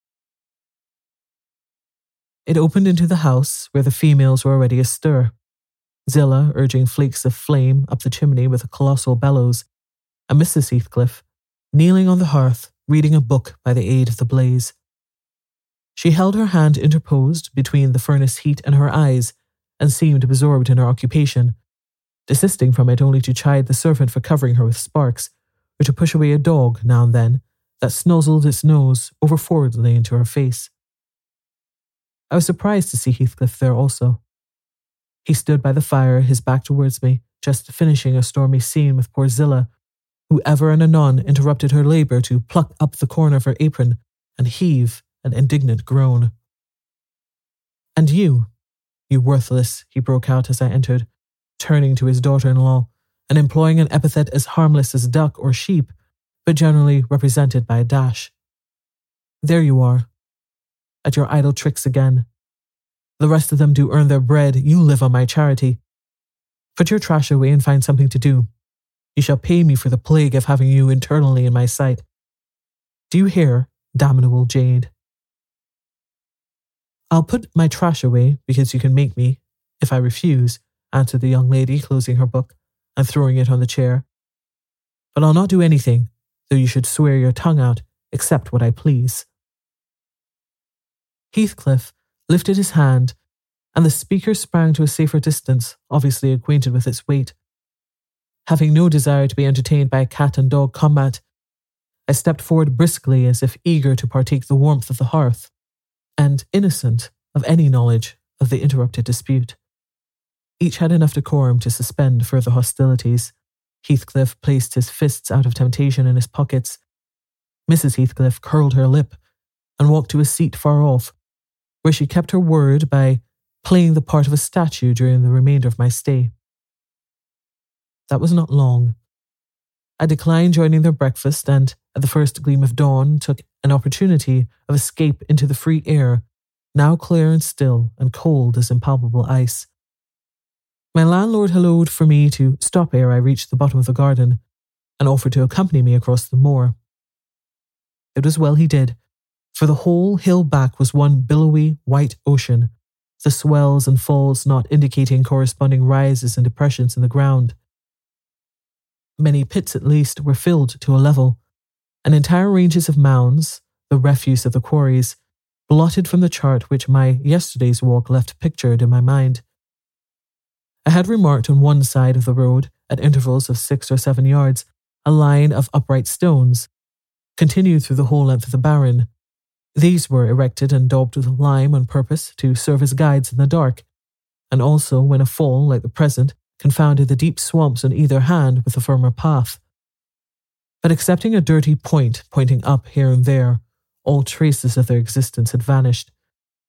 It opened into the house where the females were already astir, Zillah urging flakes of flame up the chimney with a colossal bellows, and Mrs. Heathcliff kneeling on the hearth reading a book by the aid of the blaze. She held her hand interposed between the furnace heat and her eyes, and seemed absorbed in her occupation, desisting from it only to chide the servant for covering her with sparks, or to push away a dog, now and then, that snuzzled its nose over-forwardly into her face. I was surprised to see Heathcliff there also. He stood by the fire, his back towards me, just finishing a stormy scene with poor Zillah, who ever and anon interrupted her labour to pluck up the corner of her apron and heave an indignant groan. "And you worthless," he broke out as I entered, turning to his daughter-in-law and employing an epithet as harmless as duck or sheep, but generally represented by a dash. "There you are, at your idle tricks again. The rest of them do earn their bread, you live on my charity. Put your trash away and find something to do. You shall pay me for the plague of having you internally in my sight. Do you hear, damnable jade?" "I'll put my trash away because you can make me, if I refuse," answered the young lady, closing her book and throwing it on the chair. "But I'll not do anything, though you should swear your tongue out, except what I please." Heathcliff lifted his hand, and the speaker sprang to a safer distance, obviously acquainted with its weight. Having no desire to be entertained by a cat and dog combat, I stepped forward briskly as if eager to partake the warmth of the hearth, and innocent of any knowledge of the interrupted dispute. Each had enough decorum to suspend further hostilities. Heathcliff placed his fists out of temptation in his pockets. Mrs. Heathcliff curled her lip and walked to a seat far off, where she kept her word by playing the part of a statue during the remainder of my stay. That was not long. I declined joining their breakfast and, at the first gleam of dawn, took an opportunity of escape into the free air, now clear and still and cold as impalpable ice. My landlord hallooed for me to stop ere I reached the bottom of the garden, and offered to accompany me across the moor. It was well he did, for the whole hill back was one billowy white ocean, the swells and falls not indicating corresponding rises and depressions in the ground. Many pits at least were filled to a level, and entire ranges of mounds, the refuse of the quarries, blotted from the chart which my yesterday's walk left pictured in my mind. I had remarked on one side of the road, at intervals of 6 or 7 yards, a line of upright stones, continued through the whole length of the barren. These were erected and daubed with lime on purpose to serve as guides in the dark, and also, when a fall like the present confounded the deep swamps on either hand with a firmer path. But excepting a dirty point pointing up here and there, all traces of their existence had vanished,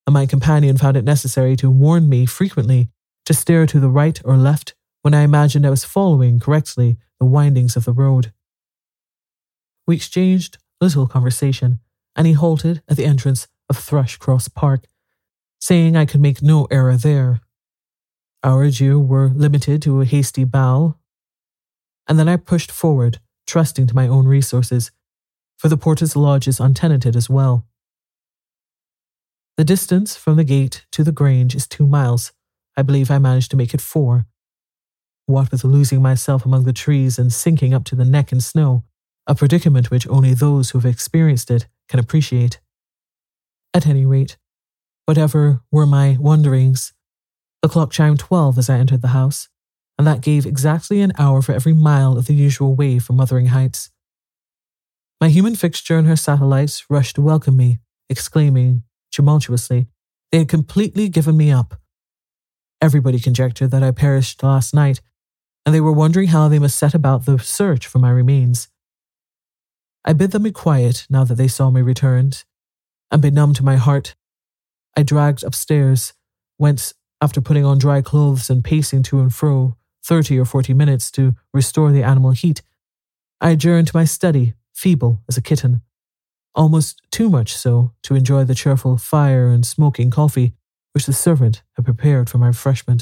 and my companion found it necessary to warn me frequently to steer to the right or left when I imagined I was following correctly the windings of the road. We exchanged little conversation, and he halted at the entrance of Thrushcross Park, saying I could make no error there. Our adieux were limited to a hasty bow, and then I pushed forward, trusting to my own resources, for the porter's lodge is untenanted as well. The distance from the gate to the Grange is 2 miles. I believe I managed to make it 4. What with losing myself among the trees and sinking up to the neck in snow, a predicament which only those who have experienced it can appreciate. At any rate, whatever were my wanderings, the clock chimed 12 as I entered the house, and that gave exactly an hour for every mile of the usual way from Wuthering Heights. My human fixture and her satellites rushed to welcome me, exclaiming tumultuously they had completely given me up. Everybody conjectured that I perished last night, and they were wondering how they must set about the search for my remains. I bid them be quiet now that they saw me returned, and benumbed to my heart, I dragged upstairs, whence, after putting on dry clothes and pacing to and fro 30 or 40 minutes to restore the animal heat, I adjourned to my study, feeble as a kitten, almost too much so to enjoy the cheerful fire and smoking coffee which the servant had prepared for my refreshment.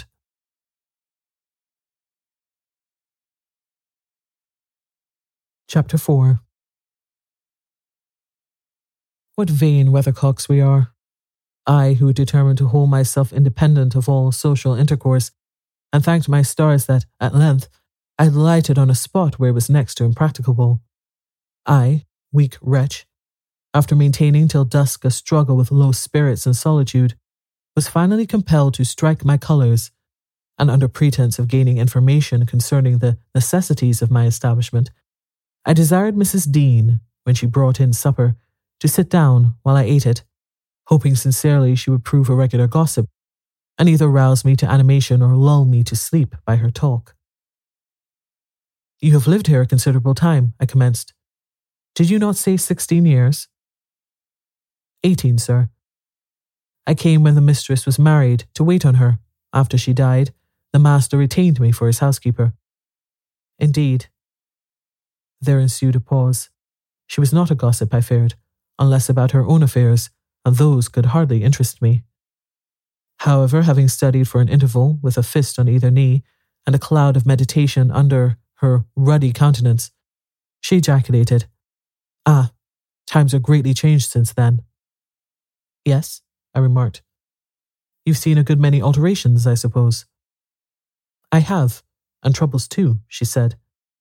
Chapter 4. What vain weathercocks we are! I, who determined to hold myself independent of all social intercourse, and thanked my stars that, at length, I had lighted on a spot where it was next to impracticable. I, weak wretch, after maintaining till dusk a struggle with low spirits and solitude, was finally compelled to strike my colours, and under pretence of gaining information concerning the necessities of my establishment, I desired Mrs. Dean, when she brought in supper, to sit down while I ate it, hoping sincerely she would prove a regular gossip, and either rouse me to animation or lull me to sleep by her talk. "You have lived here a considerable time," I commenced. "Did you not say 16 years?" 18, sir. I came when the mistress was married to wait on her. After she died, the master retained me for his housekeeper." "Indeed." There ensued a pause. She was not a gossip, I feared, unless about her own affairs, and those could hardly interest me. However, having studied for an interval with a fist on either knee and a cloud of meditation under her ruddy countenance, she ejaculated, "Ah, times are greatly changed since then." "Yes," I remarked. "You've seen a good many alterations, I suppose." "I have, and troubles too," she said.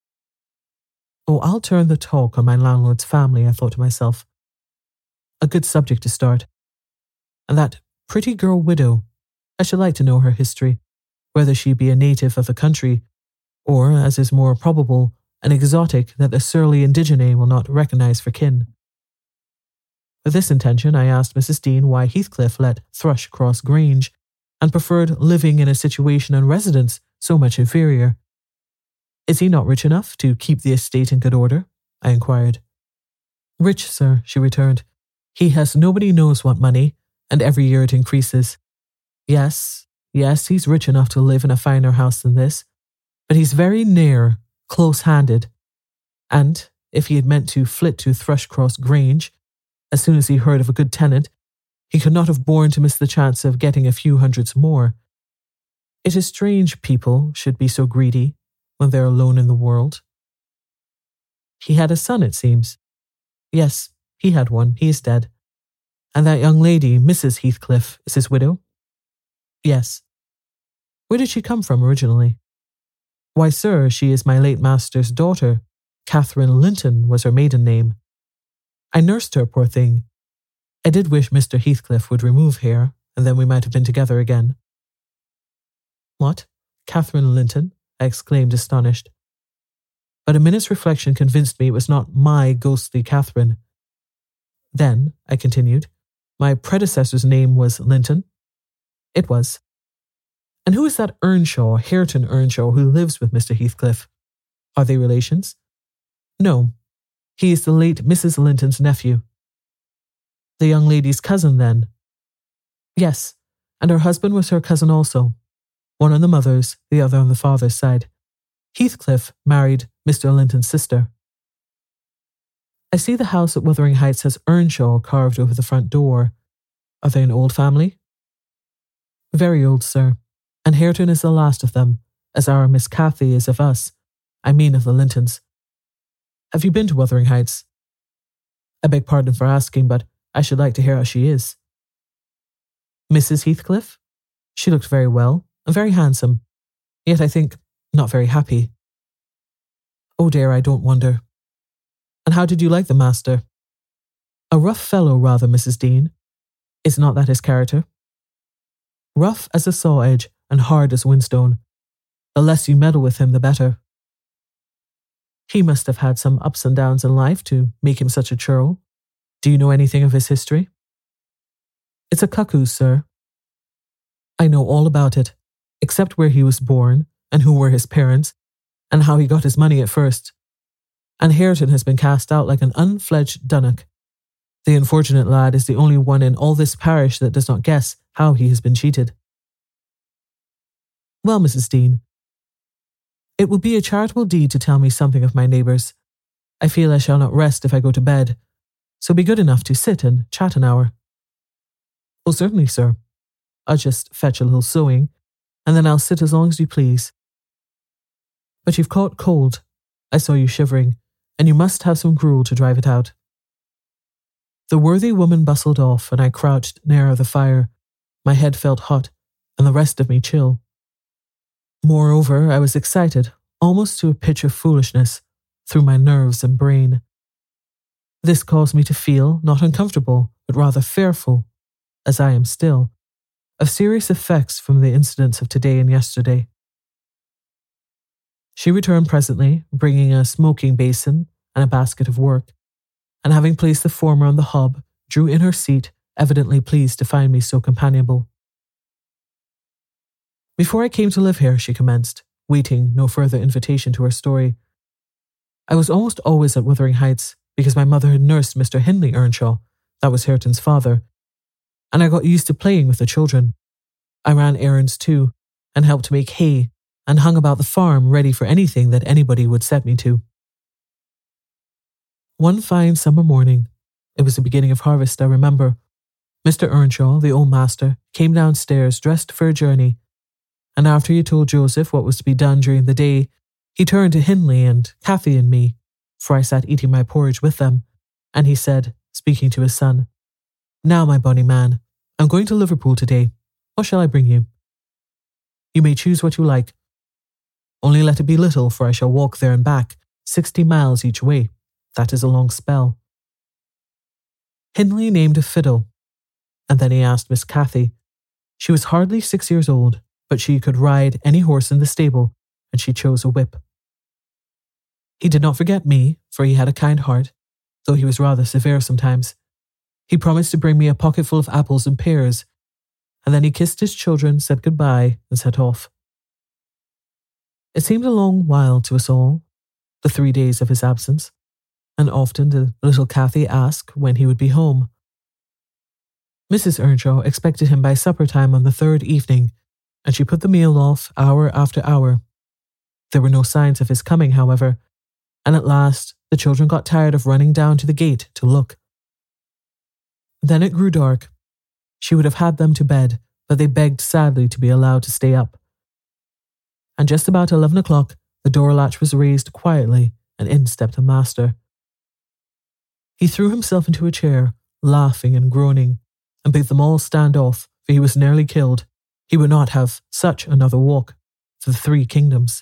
"Oh, I'll turn the talk on my landlord's family," I thought to myself. A good subject to start. And that pretty girl widow, I should like to know her history, whether she be a native of the country, or, as is more probable, an exotic that the surly indigene will not recognize for kin. With this intention, I asked Mrs. Dean why Heathcliff let Thrushcross Grange, and preferred living in a situation and residence so much inferior. "Is he not rich enough to keep the estate in good order?" I inquired. "Rich, sir," she returned. "He has nobody knows what money, and every year it increases. Yes, he's rich enough to live in a finer house than this, but he's very near, close-handed, and if he had meant to flit to Thrushcross Grange, as soon as he heard of a good tenant, he could not have borne to miss the chance of getting a few hundreds more. It is strange people should be so greedy when they're alone in the world." "He had a son, it seems." "Yes, he had one. He is dead." "And that young lady, Mrs. Heathcliff, is his widow?" "Yes." "Where did she come from originally?" "Why, sir, she is my late master's daughter. Catherine Linton was her maiden name. I nursed her, poor thing. I did wish Mr. Heathcliff would remove here, and then we might have been together again." "What? Catherine Linton?" I exclaimed, astonished. But a minute's reflection convinced me it was not my ghostly Catherine. "Then," I continued, "my predecessor's name was Linton?" "It was." "And who is that Earnshaw, Hareton Earnshaw, who lives with Mr. Heathcliff? Are they relations?" "No. He is the late Mrs. Linton's nephew." "The young lady's cousin, then?" Yes, and her husband was her cousin also, one on the mother's, the other on the father's side. Heathcliff married Mr. Linton's sister. I see the house at Wuthering Heights has Earnshaw carved over the front door. Are they an old family? Very old, sir, and Hareton is the last of them, as our Miss Cathy is of us, I mean of the Lintons. Have you been to Wuthering Heights? I beg pardon for asking, but I should like to hear how she is. Mrs. Heathcliff? She looked very well, and very handsome, yet I think not very happy. Oh dear, I don't wonder. And how did you like the master? A rough fellow rather, Mrs. Dean. Is not that his character? Rough as a saw edge and hard as whinstone. The less you meddle with him, the better. He must have had some ups and downs in life to make him such a churl. Do you know anything of his history? It's a cuckoo, sir. I know all about it, except where he was born, and who were his parents, and how he got his money at first. And Hareton has been cast out like an unfledged dunnock. The unfortunate lad is the only one in all this parish that does not guess how he has been cheated. Well, Mrs. Dean, it will be a charitable deed to tell me something of my neighbours. I feel I shall not rest if I go to bed, so be good enough to sit and chat an hour. Oh, certainly, sir. I'll just fetch a little sewing, and then I'll sit as long as you please. But you've caught cold. I saw you shivering, and you must have some gruel to drive it out. The worthy woman bustled off, and I crouched nearer the fire. My head felt hot, and the rest of me chill. Moreover, I was excited, almost to a pitch of foolishness, through my nerves and brain. This caused me to feel not uncomfortable, but rather fearful, as I am still, of serious effects from the incidents of today and yesterday. She returned presently, bringing a smoking basin and a basket of work, and having placed the former on the hob, drew in her seat, evidently pleased to find me so companionable. Before I came to live here, she commenced, waiting no further invitation to her story. I was almost always at Wuthering Heights, because my mother had nursed Mr. Hindley Earnshaw, that was Hareton's father, and I got used to playing with the children. I ran errands too, and helped to make hay, and hung about the farm ready for anything that anybody would set me to. One fine summer morning, it was the beginning of harvest, I remember, Mr. Earnshaw, the old master, came downstairs dressed for a journey, and after he told Joseph what was to be done during the day, he turned to Hindley and Cathy and me, for I sat eating my porridge with them, and he said, speaking to his son, "Now, my bonny man, I'm going to Liverpool today. What shall I bring you? You may choose what you like. Only let it be little, for I shall walk there and back, 60 miles each way. That is a long spell." Hindley named a fiddle, and then he asked Miss Cathy. She was hardly 6 years old, but she could ride any horse in the stable, and she chose a whip. He did not forget me, for he had a kind heart, though he was rather severe sometimes. He promised to bring me a pocketful of apples and pears, and then he kissed his children, said goodbye, and set off. It seemed a long while to us all, the 3 days of his absence, and often did little Cathy ask when he would be home. Mrs. Earnshaw expected him by supper time on the 3rd evening, and she put the meal off hour after hour. There were no signs of his coming, however, and at last the children got tired of running down to the gate to look. Then it grew dark. She would have had them to bed, but they begged sadly to be allowed to stay up. And just about 11 o'clock, the door latch was raised quietly, and in stepped the master. He threw himself into a chair, laughing and groaning, and bade them all stand off, for he was nearly killed. He would not have such another walk for the 3 kingdoms.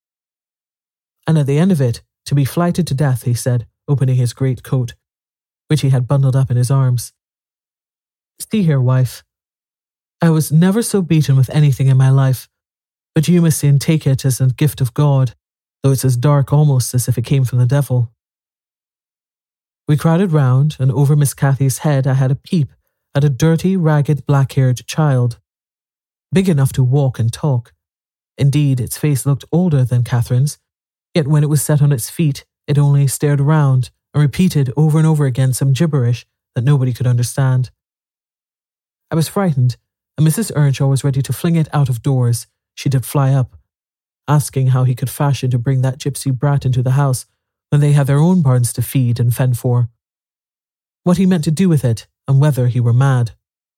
And at the end of it, to be flighted to death, he said, opening his great coat, which he had bundled up in his arms. See here, wife, I was never so beaten with anything in my life, but you must take it as a gift of God, though it's as dark almost as if it came from the devil. We crowded round, and over Miss Cathy's head I had a peep at a dirty, ragged, black-haired child, big enough to walk and talk. Indeed, its face looked older than Catherine's, yet when it was set on its feet, it only stared around and repeated over and over again some gibberish that nobody could understand. I was frightened, and Mrs. Earnshaw was ready to fling it out of doors. She did fly up, asking how he could fashion to bring that gypsy brat into the house when they had their own barns to feed and fend for. What he meant to do with it, and whether he were mad.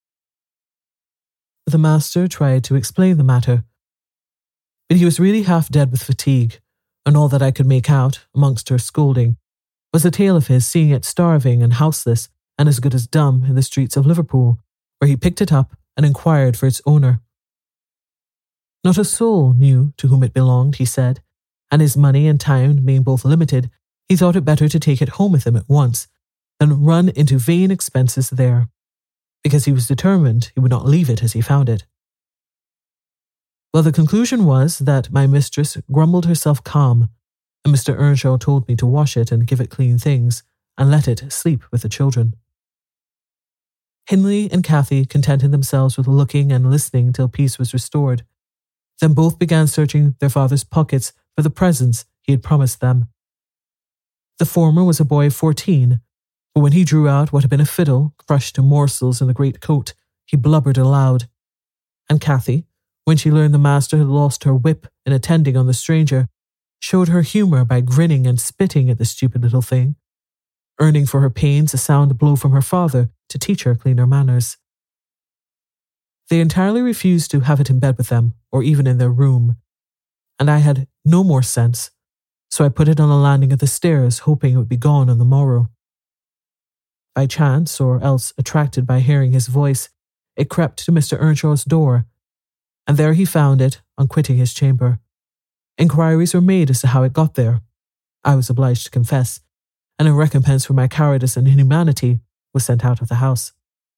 The master tried to explain the matter, but he was really half dead with fatigue, and all that I could make out, amongst her scolding, was a tale of his seeing it starving and houseless and as good as dumb in the streets of Liverpool, where he picked it up and inquired for its owner. Not a soul knew to whom it belonged, he said, and his money and time being both limited, he thought it better to take it home with him at once than run into vain expenses there, because he was determined he would not leave it as he found it. Well, the conclusion was that my mistress grumbled herself calm, and Mr. Earnshaw told me to wash it and give it clean things, and let it sleep with the children. Hindley and Cathy contented themselves with looking and listening till peace was restored. Then both began searching their father's pockets for the presents he had promised them. The former was a boy of 14, but when he drew out what had been a fiddle crushed to morsels in the great coat, he blubbered aloud. And Cathy, when she learned the master had lost her whip in attending on the stranger, showed her humour by grinning and spitting at the stupid little thing, earning for her pains a sound blow from her father to teach her cleaner manners. They entirely refused to have it in bed with them, or even in their room, and I had no more sense, so I put it on the landing of the stairs, hoping it would be gone on the morrow. By chance, or else attracted by hearing his voice, it crept to Mr. Earnshaw's door, and there he found it on quitting his chamber. Inquiries were made as to how it got there. I was obliged to confess, and in recompense for my cowardice and inhumanity, was sent out of the house.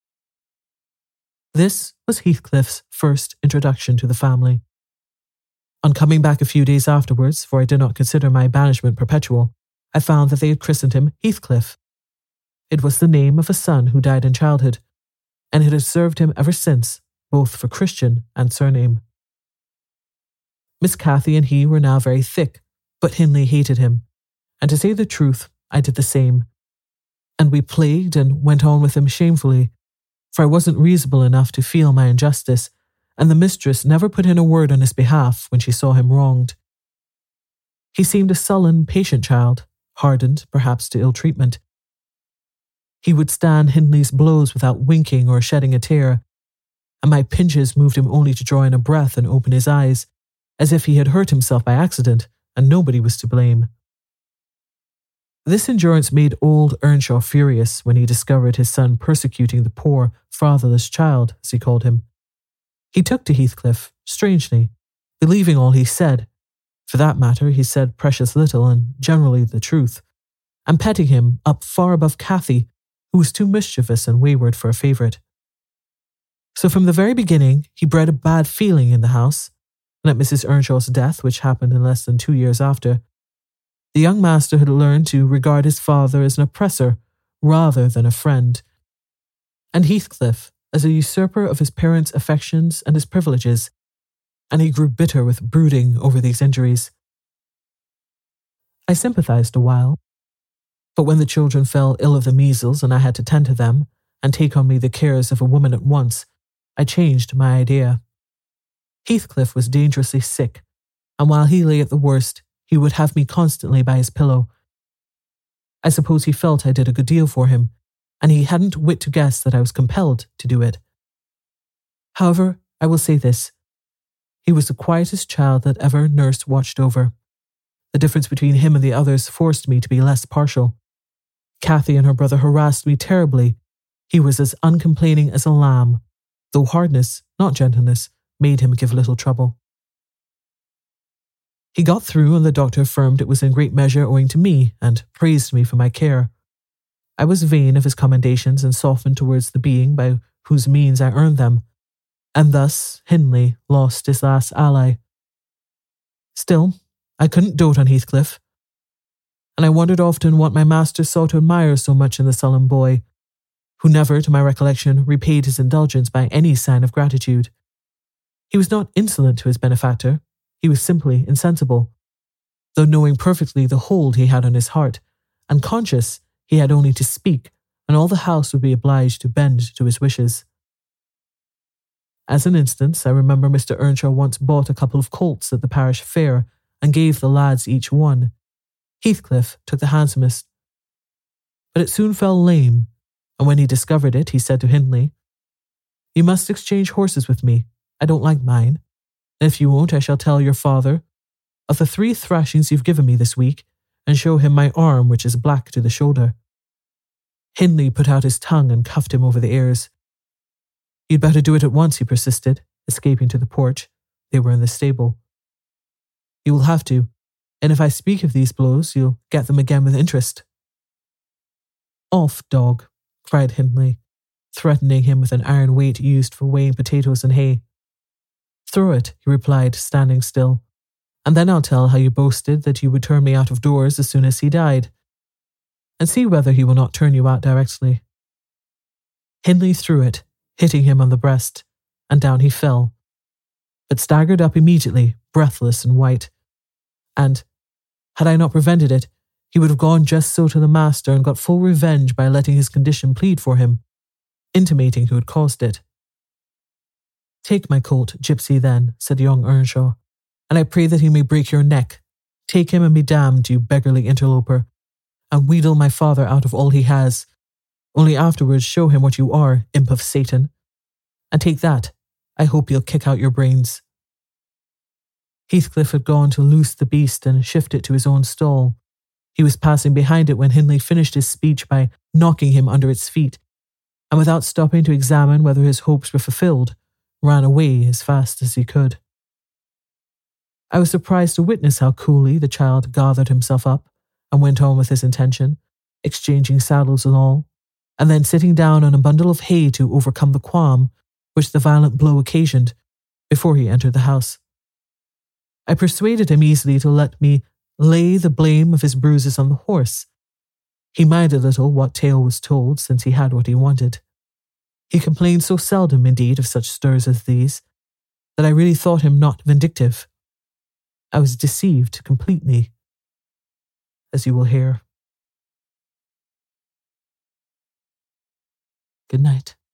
This was Heathcliff's first introduction to the family. On coming back a few days afterwards, for I did not consider my banishment perpetual, I found that they had christened him Heathcliff. It was the name of a son who died in childhood, and it has served him ever since, both for Christian and surname. Miss Cathy and he were now very thick, but Hindley hated him, and to say the truth, I did the same, and we plagued and went on with him shamefully, for I wasn't reasonable enough to feel my injustice, and the mistress never put in a word on his behalf when she saw him wronged. He seemed a sullen, patient child, hardened perhaps to ill treatment. He would stand Hindley's blows without winking or shedding a tear, and my pinches moved him only to draw in a breath and open his eyes, as if he had hurt himself by accident and nobody was to blame. This endurance made old Earnshaw furious when he discovered his son persecuting the poor, fatherless child, as he called him. He took to Heathcliff, strangely, believing all he said. For that matter, he said precious little and generally the truth, and petting him up far above Cathy, who was too mischievous and wayward for a favourite. So from the very beginning, he bred a bad feeling in the house, and at Mrs. Earnshaw's death, which happened in less than 2 years after, the young master had learned to regard his father as an oppressor rather than a friend, and Heathcliff as a usurper of his parents' affections and his privileges, and he grew bitter with brooding over these injuries. I sympathized a while, but when the children fell ill of the measles and I had to tend to them and take on me the cares of a woman at once, I changed my idea. Heathcliff was dangerously sick, and while he lay at the worst, he would have me constantly by his pillow. I suppose he felt I did a good deal for him, and he hadn't wit to guess that I was compelled to do it. However, I will say this. He was the quietest child that ever nurse watched over. The difference between him and the others forced me to be less partial. Cathy and her brother harassed me terribly. He was as uncomplaining as a lamb, though hardness, not gentleness, made him give little trouble. He got through, and the doctor affirmed it was in great measure owing to me, and praised me for my care. I was vain of his commendations and softened towards the being by whose means I earned them, and thus Hindley lost his last ally. Still, I couldn't dote on Heathcliff, and I wondered often what my master saw to admire so much in the sullen boy, who never, to my recollection, repaid his indulgence by any sign of gratitude. He was not insolent to his benefactor, he was simply insensible, though knowing perfectly the hold he had on his heart, and conscious he had only to speak, and all the house would be obliged to bend to his wishes. As an instance, I remember Mr. Earnshaw once bought a couple of colts at the parish fair and gave the lads each one. Heathcliff took the handsomest, but it soon fell lame, and when he discovered it, he said to Hindley, "You must exchange horses with me. I don't like mine. And if you won't, I shall tell your father of the 3 thrashings you've given me this week, and show him my arm, which is black to the shoulder." Hindley put out his tongue and cuffed him over the ears. "You'd better do it at once," he persisted, escaping to the porch. They were in the stable. "You will have to, and if I speak of these blows, you'll get them again with interest." "Off, dog," cried Hindley, threatening him with an iron weight used for weighing potatoes and hay. "Throw it," he replied, standing still, "and then I'll tell how you boasted that you would turn me out of doors as soon as he died, and see whether he will not turn you out directly." Hindley threw it, hitting him on the breast, and down he fell, but staggered up immediately, breathless and white. And, had I not prevented it, he would have gone just so to the master and got full revenge by letting his condition plead for him, intimating who had caused it. "Take my colt, gypsy, then," said young Earnshaw, "and I pray that he may break your neck. Take him and be damned, you beggarly interloper, and wheedle my father out of all he has. Only afterwards show him what you are, imp of Satan. And take that, I hope he'll kick out your brains." Heathcliff had gone to loose the beast and shift it to his own stall. He was passing behind it when Hindley finished his speech by knocking him under its feet, and without stopping to examine whether his hopes were fulfilled, ran away as fast as he could. I was surprised to witness how coolly the child gathered himself up and went on with his intention, exchanging saddles and all, and then sitting down on a bundle of hay to overcome the qualm which the violent blow occasioned before he entered the house. I persuaded him easily to let me lay the blame of his bruises on the horse. He minded little what tale was told, since he had what he wanted. He complained so seldom, indeed, of such stirs as these, that I really thought him not vindictive. I was deceived completely, as you will hear. Good night.